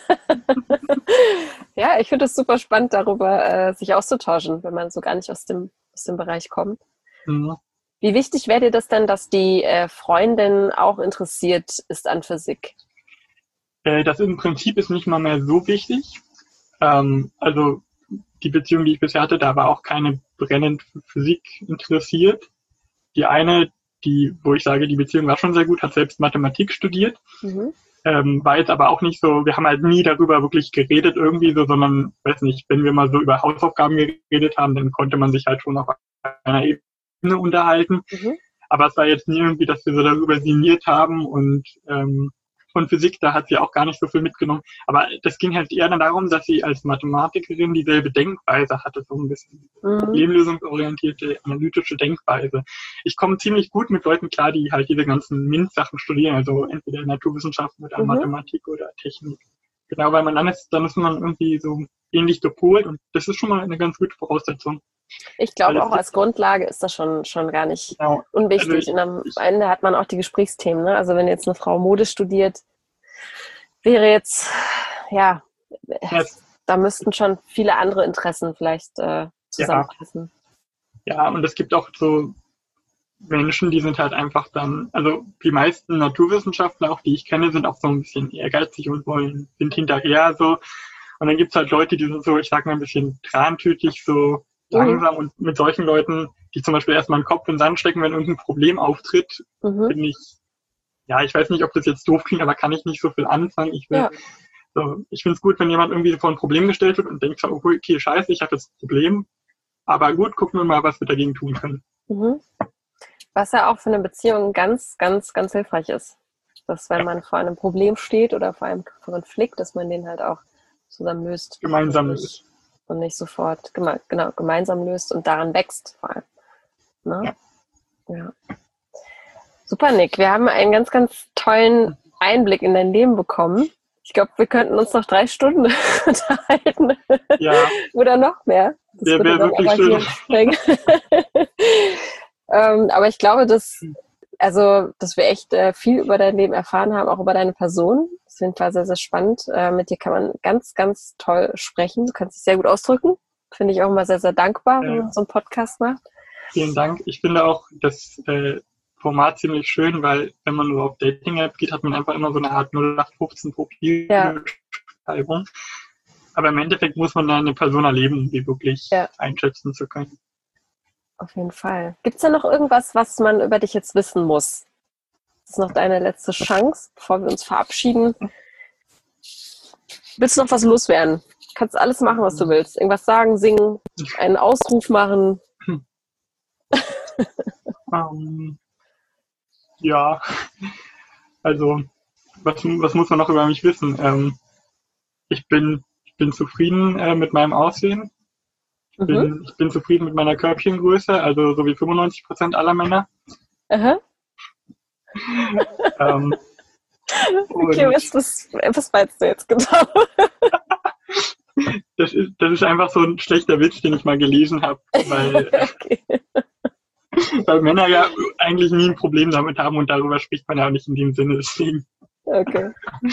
Speaker 1: Ja, ich finde es super spannend, darüber äh, sich auszutauschen, wenn man so gar nicht aus dem, aus dem Bereich kommt.
Speaker 2: Mhm.
Speaker 1: Wie wichtig wäre dir das denn, dass die äh, Freundin auch interessiert ist an Physik?
Speaker 2: Äh, das im Prinzip ist nicht mal mehr so wichtig. Ähm, also die Beziehung, die ich bisher hatte, da war auch keine brennend für Physik interessiert. Die eine, die, wo ich sage, die Beziehung war schon sehr gut, hat selbst Mathematik studiert.
Speaker 1: Mhm.
Speaker 2: Ähm, war jetzt aber auch nicht so, wir haben halt nie darüber wirklich geredet irgendwie so, sondern, weiß nicht, wenn wir mal so über Hausaufgaben geredet haben, dann konnte man sich halt schon auf einer Ebene unterhalten.
Speaker 1: Mhm.
Speaker 2: Aber es war jetzt nie irgendwie, dass wir so darüber sinniert haben und ähm, von Physik, da hat sie auch gar nicht so viel mitgenommen. Aber das ging halt eher dann darum, dass sie als Mathematikerin dieselbe Denkweise hatte, so ein bisschen
Speaker 1: Mhm.
Speaker 2: problemlösungsorientierte, analytische Denkweise. Ich komme ziemlich gut mit Leuten klar, die halt diese ganzen MINT-Sachen studieren, also entweder Naturwissenschaften oder
Speaker 1: Mhm.
Speaker 2: Mathematik oder Technik. Genau, weil man dann ist, dann ist man irgendwie so ähnlich gepolt und das ist schon mal eine ganz gute Voraussetzung.
Speaker 1: Ich glaube auch als Grundlage ist das schon, schon gar nicht
Speaker 2: Genau,
Speaker 1: unwichtig.
Speaker 2: also ich,
Speaker 1: Und am
Speaker 2: ich,
Speaker 1: Ende hat man auch die Gesprächsthemen. Ne? Also wenn jetzt eine Frau Mode studiert, wäre jetzt, ja,
Speaker 2: ja,
Speaker 1: da müssten schon viele andere Interessen vielleicht äh,
Speaker 2: ja,
Speaker 1: zusammenpassen.
Speaker 2: Ja, und es gibt auch so Menschen, die sind halt einfach dann, also die meisten Naturwissenschaftler, auch die ich kenne, sind auch so ein bisschen ehrgeizig und wollen, sind hinterher so. Und dann gibt's halt Leute, die sind so, ich sag mal, ein bisschen trantütig, so
Speaker 1: Mhm.
Speaker 2: langsam. Und mit solchen Leuten, die zum Beispiel erstmal den Kopf in den Sand stecken, wenn irgendein Problem auftritt,
Speaker 1: Mhm.
Speaker 2: bin ich, ja, ich weiß nicht, ob das jetzt doof klingt, aber kann ich nicht so viel anfangen. Ich will,
Speaker 1: Ja.
Speaker 2: so, ich finde es gut, wenn jemand irgendwie vor ein Problem gestellt wird und denkt, so, okay, scheiße, ich habe jetzt ein Problem. Aber gut, gucken wir mal, was wir dagegen tun können.
Speaker 1: Mhm. Was ja auch für eine Beziehung ganz, ganz, ganz hilfreich ist. Dass wenn
Speaker 2: Ja.
Speaker 1: man vor einem Problem steht oder vor einem Konflikt, dass man den halt auch zusammen löst.
Speaker 2: Gemeinsam
Speaker 1: und
Speaker 2: ist.
Speaker 1: nicht, und nicht sofort geme genau, gemeinsam löst und daran wächst vor allem. Ne? Ja. Ja. Super, Nick. Wir haben einen ganz, ganz tollen Einblick in dein Leben bekommen. Ich glaube, wir könnten uns noch drei Stunden unterhalten.
Speaker 2: Ja.
Speaker 1: Oder noch mehr. Das
Speaker 2: Wär, wär
Speaker 1: würde dann
Speaker 2: wirklich
Speaker 1: aber
Speaker 2: schön.
Speaker 1: hier sprengen. ähm, aber ich glaube, dass, also, dass wir echt äh, viel über dein Leben erfahren haben, auch über deine Person. Das ist auf jeden Fall sehr, sehr spannend. Äh, mit dir kann man ganz, ganz toll sprechen. Du kannst dich sehr gut ausdrücken. Finde ich auch immer sehr, sehr dankbar, wenn
Speaker 2: Äh,
Speaker 1: man so einen Podcast macht.
Speaker 2: Vielen Dank. Ich finde auch das äh, Format ziemlich schön, weil wenn man nur auf Dating-App geht, hat man einfach immer so eine Art null acht fünfzehn Profilbeschreibung.
Speaker 1: Ja.
Speaker 2: Aber im Endeffekt muss man da eine Person erleben, um die wirklich
Speaker 1: Ja.
Speaker 2: einschätzen zu können.
Speaker 1: Auf jeden Fall. Gibt es da noch irgendwas, was man über dich jetzt wissen muss? Das ist noch deine letzte Chance, bevor wir uns verabschieden. Willst du noch was loswerden? Kannst alles machen, was du willst. Irgendwas sagen, singen, einen Ausruf machen.
Speaker 2: Ähm, ja, also was, was muss man noch über mich wissen? Ähm, ich bin, ich bin zufrieden äh, mit meinem Aussehen. Ich
Speaker 1: Mhm.
Speaker 2: bin, ich bin zufrieden mit meiner Körbchengröße, also so wie fünfundneunzig Prozent aller Männer.
Speaker 1: Aha.
Speaker 2: Ähm,
Speaker 1: Okay,
Speaker 2: und
Speaker 1: was, was, was meinst du jetzt genau?
Speaker 2: das ist, das ist einfach so ein schlechter Witz, den ich mal gelesen habe, weil,
Speaker 1: Okay.
Speaker 2: weil Männer ja eigentlich nie ein Problem damit haben und darüber spricht man ja auch nicht in dem Sinne. Deswegen.
Speaker 1: Okay.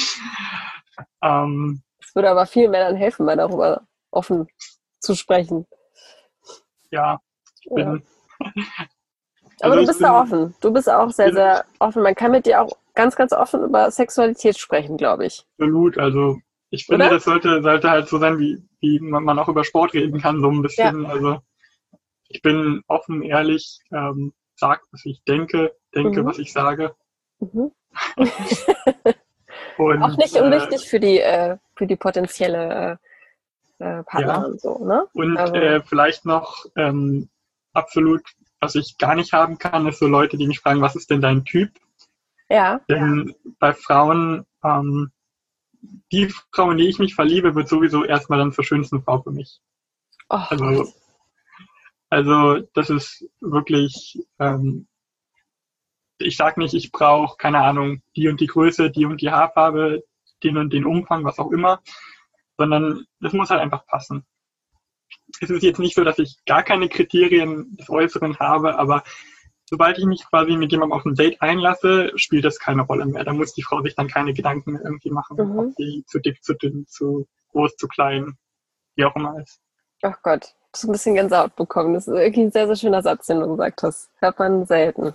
Speaker 2: Ähm,
Speaker 1: Es würde aber vielen Männern helfen, mal darüber offen zu sprechen.
Speaker 2: ja, ich bin.
Speaker 1: Ja.
Speaker 2: Also
Speaker 1: Aber du
Speaker 2: ich
Speaker 1: bist
Speaker 2: bin,
Speaker 1: da offen. Du bist auch sehr,
Speaker 2: bin
Speaker 1: sehr offen. Man kann mit dir auch ganz, ganz offen über Sexualität sprechen, glaube ich.
Speaker 2: absolut. Also ich finde,
Speaker 1: Oder?
Speaker 2: das sollte, sollte halt so sein, wie, wie man auch über Sport reden kann, so ein bisschen. Ja. Also ich bin offen, ehrlich, ähm, sag, was ich denke, denke, mhm. was ich sage.
Speaker 1: Mhm.
Speaker 2: Und,
Speaker 1: auch nicht unwichtig äh, für die äh, für die potenzielle äh, Partnerin, ja. So, ne?
Speaker 2: Und also, äh, vielleicht noch ähm, absolut, was ich gar nicht haben kann, ist so Leute, die mich fragen, was ist denn dein Typ?
Speaker 1: Ja.
Speaker 2: Denn ja. bei Frauen, ähm, die Frau, in die ich mich verliebe, wird sowieso erstmal dann zur schönsten Frau für mich.
Speaker 1: Oh,
Speaker 2: also, also das ist wirklich, ähm, ich sag nicht, ich brauche, keine Ahnung, die und die Größe, die und die Haarfarbe, den und den Umfang, was auch immer, sondern das muss halt einfach passen. Es ist jetzt nicht so, dass ich gar keine Kriterien des Äußeren habe, aber sobald ich mich quasi mit jemandem auf ein Date einlasse, spielt das keine Rolle mehr. Da muss die Frau sich dann keine Gedanken mehr irgendwie machen, mhm. ob die zu dick, zu dünn, zu groß, zu klein, wie auch immer ist.
Speaker 1: Ach Gott, du hast ein bisschen Gänsehaut bekommen. Das ist wirklich ein sehr, sehr schöner Satz, den du gesagt hast. Hört man selten.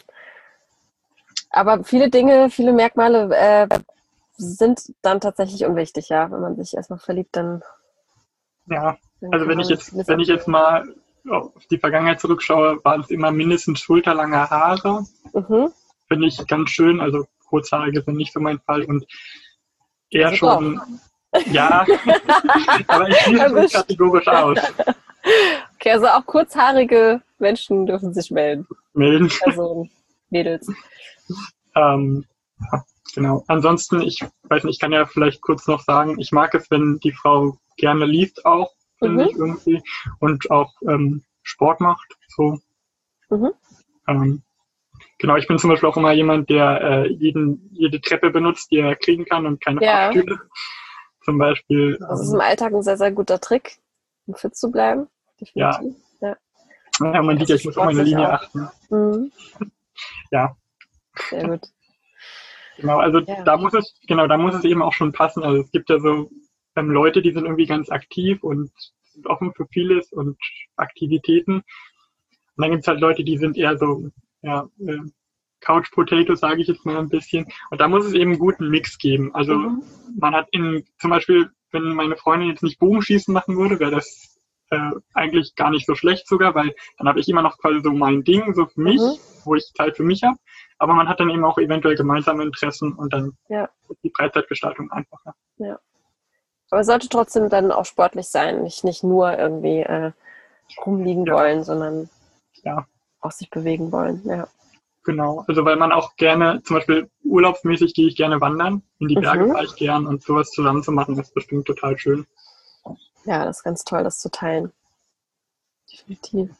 Speaker 1: Aber viele Dinge, viele Merkmale äh, sind dann tatsächlich unwichtig, ja. Wenn man sich erstmal verliebt, dann...
Speaker 2: Ja, also wenn ich jetzt, wenn ich jetzt mal auf die Vergangenheit zurückschaue, waren es immer mindestens schulterlange Haare. Mhm. Finde ich ganz schön, also kurzhaarige sind nicht so mein Fall und eher also schon, doch. Ja, aber ich schließe es nicht kategorisch aus.
Speaker 1: Okay, also auch kurzhaarige Menschen dürfen sich melden.
Speaker 2: Melden.
Speaker 1: Also Mädels.
Speaker 2: ähm, genau. Ansonsten, ich weiß nicht, ich kann ja vielleicht kurz noch sagen, ich mag es, wenn die Frau gerne liest auch, finde mhm. ich irgendwie, und auch ähm, Sport macht. So. Mhm. Ähm, genau, ich bin zum Beispiel auch immer jemand, der äh, jeden, jede Treppe benutzt, die er kriegen kann und keine
Speaker 1: ja.
Speaker 2: Fahrstühle. Zum Beispiel.
Speaker 1: Das ist im Alltag ein sehr, sehr guter Trick, um fit zu bleiben.
Speaker 2: Definitiv. Ja. Ja, ja man sieht ja, ich muss auf meine Linie auch. achten. Mhm. Ja.
Speaker 1: Sehr gut.
Speaker 2: Genau, also ja. da muss es, genau, da muss es eben auch schon passen. Also es gibt ja so ähm, Leute, die sind irgendwie ganz aktiv und sind offen für vieles und Aktivitäten. Und dann gibt es halt Leute, die sind eher so, ja, äh, Couch Potatoes, sage ich jetzt mal ein bisschen. Und da muss es eben einen guten Mix geben. Also
Speaker 1: Mhm.
Speaker 2: man hat in, zum Beispiel, wenn meine Freundin jetzt nicht Bogenschießen machen würde, wäre das äh, eigentlich gar nicht so schlecht sogar, weil dann habe ich immer noch quasi so mein Ding, so für mich,
Speaker 1: Mhm.
Speaker 2: wo ich Zeit für mich habe. Aber man hat dann eben auch eventuell gemeinsame Interessen und dann
Speaker 1: Ja.
Speaker 2: ist die Freizeitgestaltung einfacher.
Speaker 1: Ja. Aber es sollte trotzdem dann auch sportlich sein, nicht, nicht nur irgendwie äh, rumliegen
Speaker 2: Ja.
Speaker 1: wollen, sondern
Speaker 2: Ja,
Speaker 1: auch sich bewegen wollen. Ja.
Speaker 2: genau. Also weil man auch gerne, zum Beispiel urlaubsmäßig gehe ich gerne wandern, in die Berge
Speaker 1: Mhm.
Speaker 2: fahre ich gern und sowas zusammen zu machen, ist bestimmt total schön.
Speaker 1: Ja, das ist ganz toll, das zu teilen. Definitiv.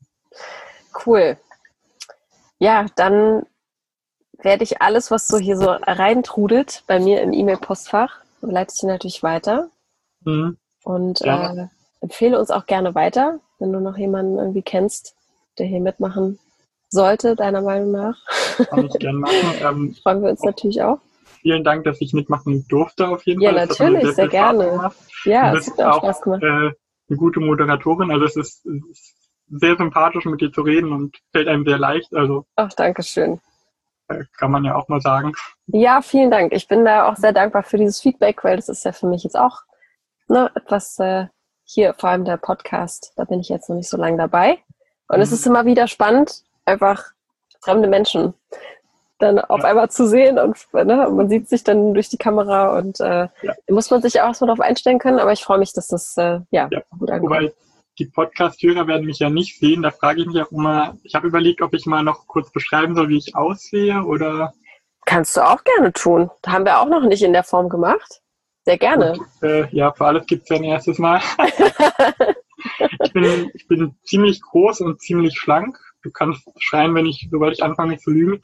Speaker 1: Cool. Ja, dann werde ich alles, was so hier so reintrudelt, bei mir im E-Mail-Postfach, leite ich dir natürlich weiter.
Speaker 2: Mhm.
Speaker 1: Und
Speaker 2: Gerne.
Speaker 1: äh, empfehle uns auch gerne weiter, wenn du noch jemanden irgendwie kennst, der hier mitmachen sollte, deiner Meinung nach.
Speaker 2: Kann ich gerne machen. Ähm,
Speaker 1: Freuen wir uns natürlich auch.
Speaker 2: Vielen Dank, dass ich mitmachen durfte auf jeden
Speaker 1: Ja,
Speaker 2: Fall. Das hat mir
Speaker 1: natürlich,
Speaker 2: sehr
Speaker 1: sehr
Speaker 2: viel Spaß
Speaker 1: gerne.
Speaker 2: gemacht.
Speaker 1: Ja,
Speaker 2: Du
Speaker 1: es
Speaker 2: bist
Speaker 1: hat mir auch
Speaker 2: auch
Speaker 1: Spaß gemacht.
Speaker 2: äh, eine gute Moderatorin. Also es ist, es ist sehr sympathisch, mit dir zu reden und fällt einem sehr leicht. Also
Speaker 1: Ach, danke schön.
Speaker 2: äh, kann man ja auch mal sagen.
Speaker 1: Ja, vielen Dank. Ich bin da auch sehr dankbar für dieses Feedback, weil das ist ja für mich jetzt auch ne, etwas äh, hier, vor allem der Podcast, da bin ich jetzt noch nicht so lange dabei. Und
Speaker 2: Mhm.
Speaker 1: es ist immer wieder spannend, einfach fremde Menschen dann auf
Speaker 2: Ja.
Speaker 1: einmal zu sehen und ne, man sieht sich dann durch die Kamera und äh,
Speaker 2: Ja.
Speaker 1: muss man sich auch erstmal darauf einstellen können, aber ich freue mich, dass das äh, ja,
Speaker 2: Ja.
Speaker 1: gut ankommt.
Speaker 2: Wobei die Podcast-Hörer werden mich ja nicht sehen. Da frage ich mich auch immer, ich habe überlegt, ob ich mal noch kurz beschreiben soll, wie ich aussehe oder...
Speaker 1: Kannst du auch gerne tun. Da haben wir auch noch nicht in der Form gemacht. Sehr gerne.
Speaker 2: Und, äh, ja, für alles gibt es ja ein erstes Mal. ich, bin, ich bin ziemlich groß und ziemlich schlank. Du kannst schreien, wenn ich, sobald ich anfange zu lügen.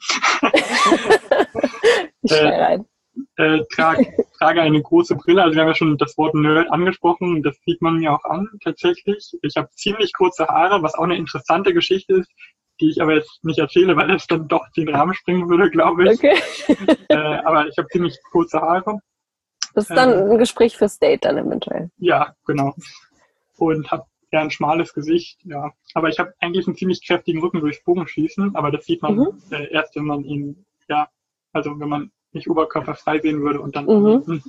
Speaker 1: Ich schrei rein.
Speaker 2: Äh, trage, trage eine große Brille. Also wir haben ja schon das Wort Nerd angesprochen. Das sieht man mir auch an, tatsächlich. Ich habe ziemlich kurze Haare, was auch eine interessante Geschichte ist, die ich aber jetzt nicht erzähle, weil es dann doch den Rahmen springen würde, glaube ich.
Speaker 1: Okay.
Speaker 2: Äh, aber ich habe ziemlich kurze Haare.
Speaker 1: Das ist dann
Speaker 2: Äh,
Speaker 1: ein Gespräch fürs Date dann eventuell.
Speaker 2: Ja, genau. Und habe ja ein schmales Gesicht, ja. Aber ich habe eigentlich einen ziemlich kräftigen Rücken durchs Bogenschießen, aber das sieht man
Speaker 1: Mhm.
Speaker 2: äh, erst, wenn man ihn, ja, also wenn man mich oberkörperfrei sehen würde und dann.
Speaker 1: Mhm.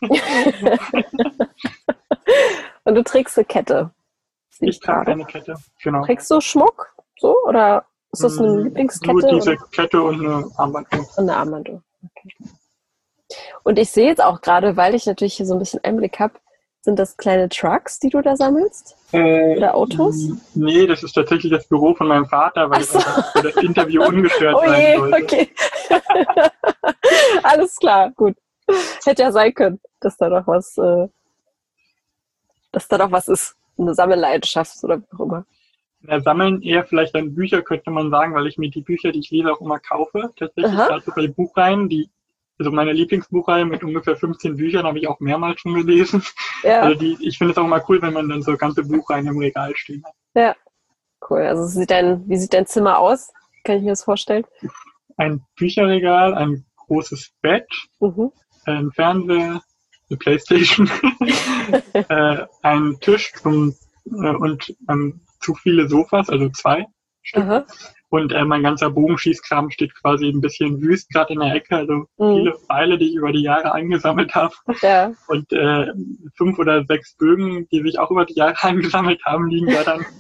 Speaker 1: Und du trägst eine Kette.
Speaker 2: Ich trage eine Kette, genau.
Speaker 1: Trägst du Schmuck? So? Oder ist das eine
Speaker 2: Hm,
Speaker 1: Lieblingskette?
Speaker 2: Nur diese
Speaker 1: oder?
Speaker 2: Kette und eine Armbanduhr.
Speaker 1: Und eine Armbanduhr. Okay. Und ich sehe jetzt auch gerade, weil ich natürlich hier so ein bisschen Einblick habe, sind das kleine Trucks, die du da sammelst?
Speaker 2: Äh,
Speaker 1: Oder Autos?
Speaker 2: Nee, das ist tatsächlich das Büro von meinem Vater, weil
Speaker 1: so.
Speaker 2: das für das Interview ungestört
Speaker 1: oh
Speaker 2: sein
Speaker 1: je,
Speaker 2: sollte.
Speaker 1: Okay. Alles klar, gut. Hätte ja sein können, dass da noch was, äh, dass da noch was ist. Eine Sammelleidenschaft oder wie auch immer.
Speaker 2: Ja, sammeln eher vielleicht dann Bücher, könnte man sagen, weil ich mir die Bücher, die ich lese, auch immer kaufe. Tatsächlich, gerade so bei Buchreihen, die, also meine Lieblingsbuchreihe mit ungefähr fünfzehn Büchern habe ich auch mehrmals schon gelesen.
Speaker 1: Ja.
Speaker 2: Also die, ich finde es auch immer cool, wenn man dann so ganze Buchreihen im Regal stehen hat.
Speaker 1: Ja, cool. Also sieht dein, wie sieht dein Zimmer aus? Kann ich mir das vorstellen?
Speaker 2: Ein Bücherregal, ein großes Bett,
Speaker 1: Mhm.
Speaker 2: ein Fernseher, eine Playstation, äh, ein Tisch zum, äh, und ähm, zu viele Sofas, also zwei Stück.
Speaker 1: Aha.
Speaker 2: Und äh, mein ganzer Bogenschießkram steht quasi ein bisschen wüst gerade in der Ecke. Also
Speaker 1: Mhm.
Speaker 2: viele Pfeile, die ich über die Jahre eingesammelt habe.
Speaker 1: Ja.
Speaker 2: Und äh, fünf oder sechs Bögen, die sich auch über die Jahre eingesammelt haben, liegen da dann.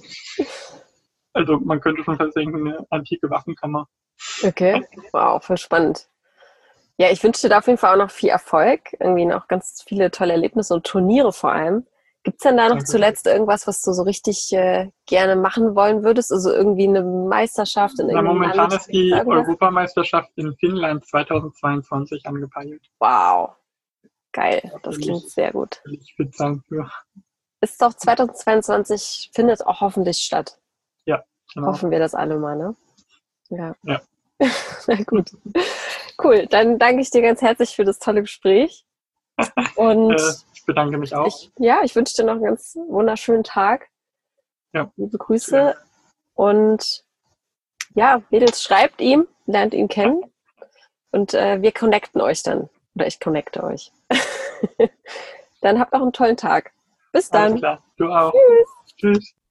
Speaker 2: Also man könnte schon fast denken, eine antike Waffenkammer.
Speaker 1: Okay. Wow, voll spannend. Ja, ich wünsche dir da auf jeden Fall auch noch viel Erfolg. Irgendwie noch ganz viele tolle Erlebnisse und Turniere vor allem. Gibt es denn da noch
Speaker 2: Danke.
Speaker 1: zuletzt irgendwas, was du so richtig äh, gerne machen wollen würdest? Also irgendwie eine Meisterschaft in
Speaker 2: Na,
Speaker 1: irgendeinem
Speaker 2: momentan
Speaker 1: Land?
Speaker 2: ist die
Speaker 1: Irgendwas?
Speaker 2: Europameisterschaft in Finnland zweitausendzweiundzwanzig angepeilt.
Speaker 1: Wow, geil. Das
Speaker 2: Will
Speaker 1: klingt
Speaker 2: ich-
Speaker 1: sehr gut.
Speaker 2: will ich fit sein für.
Speaker 1: Ist doch zweitausendzweiundzwanzig, findet auch hoffentlich statt.
Speaker 2: Genau.
Speaker 1: Hoffen wir das alle mal, ne? Ja.
Speaker 2: Ja.
Speaker 1: Na gut. Cool, dann danke ich dir ganz herzlich für das tolle Gespräch. Und
Speaker 2: Äh, ich bedanke mich auch.
Speaker 1: ich, ja, ich wünsche dir noch einen ganz wunderschönen Tag.
Speaker 2: Ja.
Speaker 1: Liebe Grüße. Und ja, Mädels, schreibt ihm, lernt ihn kennen. Und äh, wir connecten euch dann. Oder ich connecte euch. Dann habt noch einen tollen Tag. Bis dann.
Speaker 2: Alles klar. Du auch.
Speaker 1: Tschüss.
Speaker 2: Tschüss.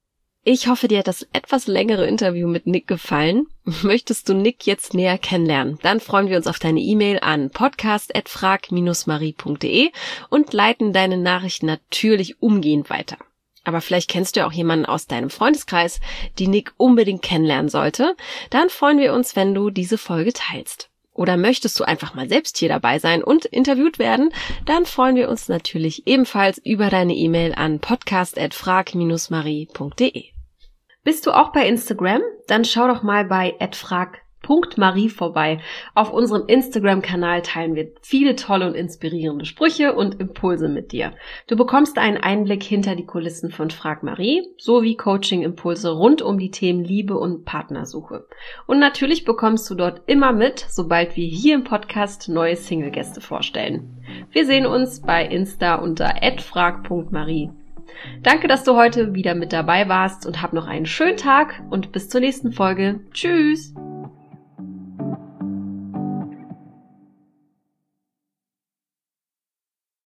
Speaker 1: Ich hoffe, dir hat das etwas längere Interview mit Nick gefallen. Möchtest du Nick jetzt näher kennenlernen? Dann freuen wir uns auf deine E-Mail an podcast at frag dash marie punkt de und leiten deine Nachricht natürlich umgehend weiter. Aber vielleicht kennst du ja auch jemanden aus deinem Freundeskreis, die Nick unbedingt kennenlernen sollte. Dann freuen wir uns, wenn du diese Folge teilst. Oder möchtest du einfach mal selbst hier dabei sein und interviewt werden? Dann freuen wir uns natürlich ebenfalls über deine E-Mail an podcast at frag dash marie punkt de. Bist du auch bei Instagram? Dann schau doch mal bei at frag punkt marie vorbei. Auf unserem Instagram-Kanal teilen wir viele tolle und inspirierende Sprüche und Impulse mit dir. Du bekommst einen Einblick hinter die Kulissen von Frag Marie sowie Coaching-Impulse rund um die Themen Liebe und Partnersuche. Und natürlich bekommst du dort immer mit, sobald wir hier im Podcast neue Single-Gäste vorstellen. Wir sehen uns bei Insta unter at frag punkt marie. Danke, dass du heute wieder mit dabei warst und hab noch einen schönen Tag und bis zur nächsten Folge. Tschüss!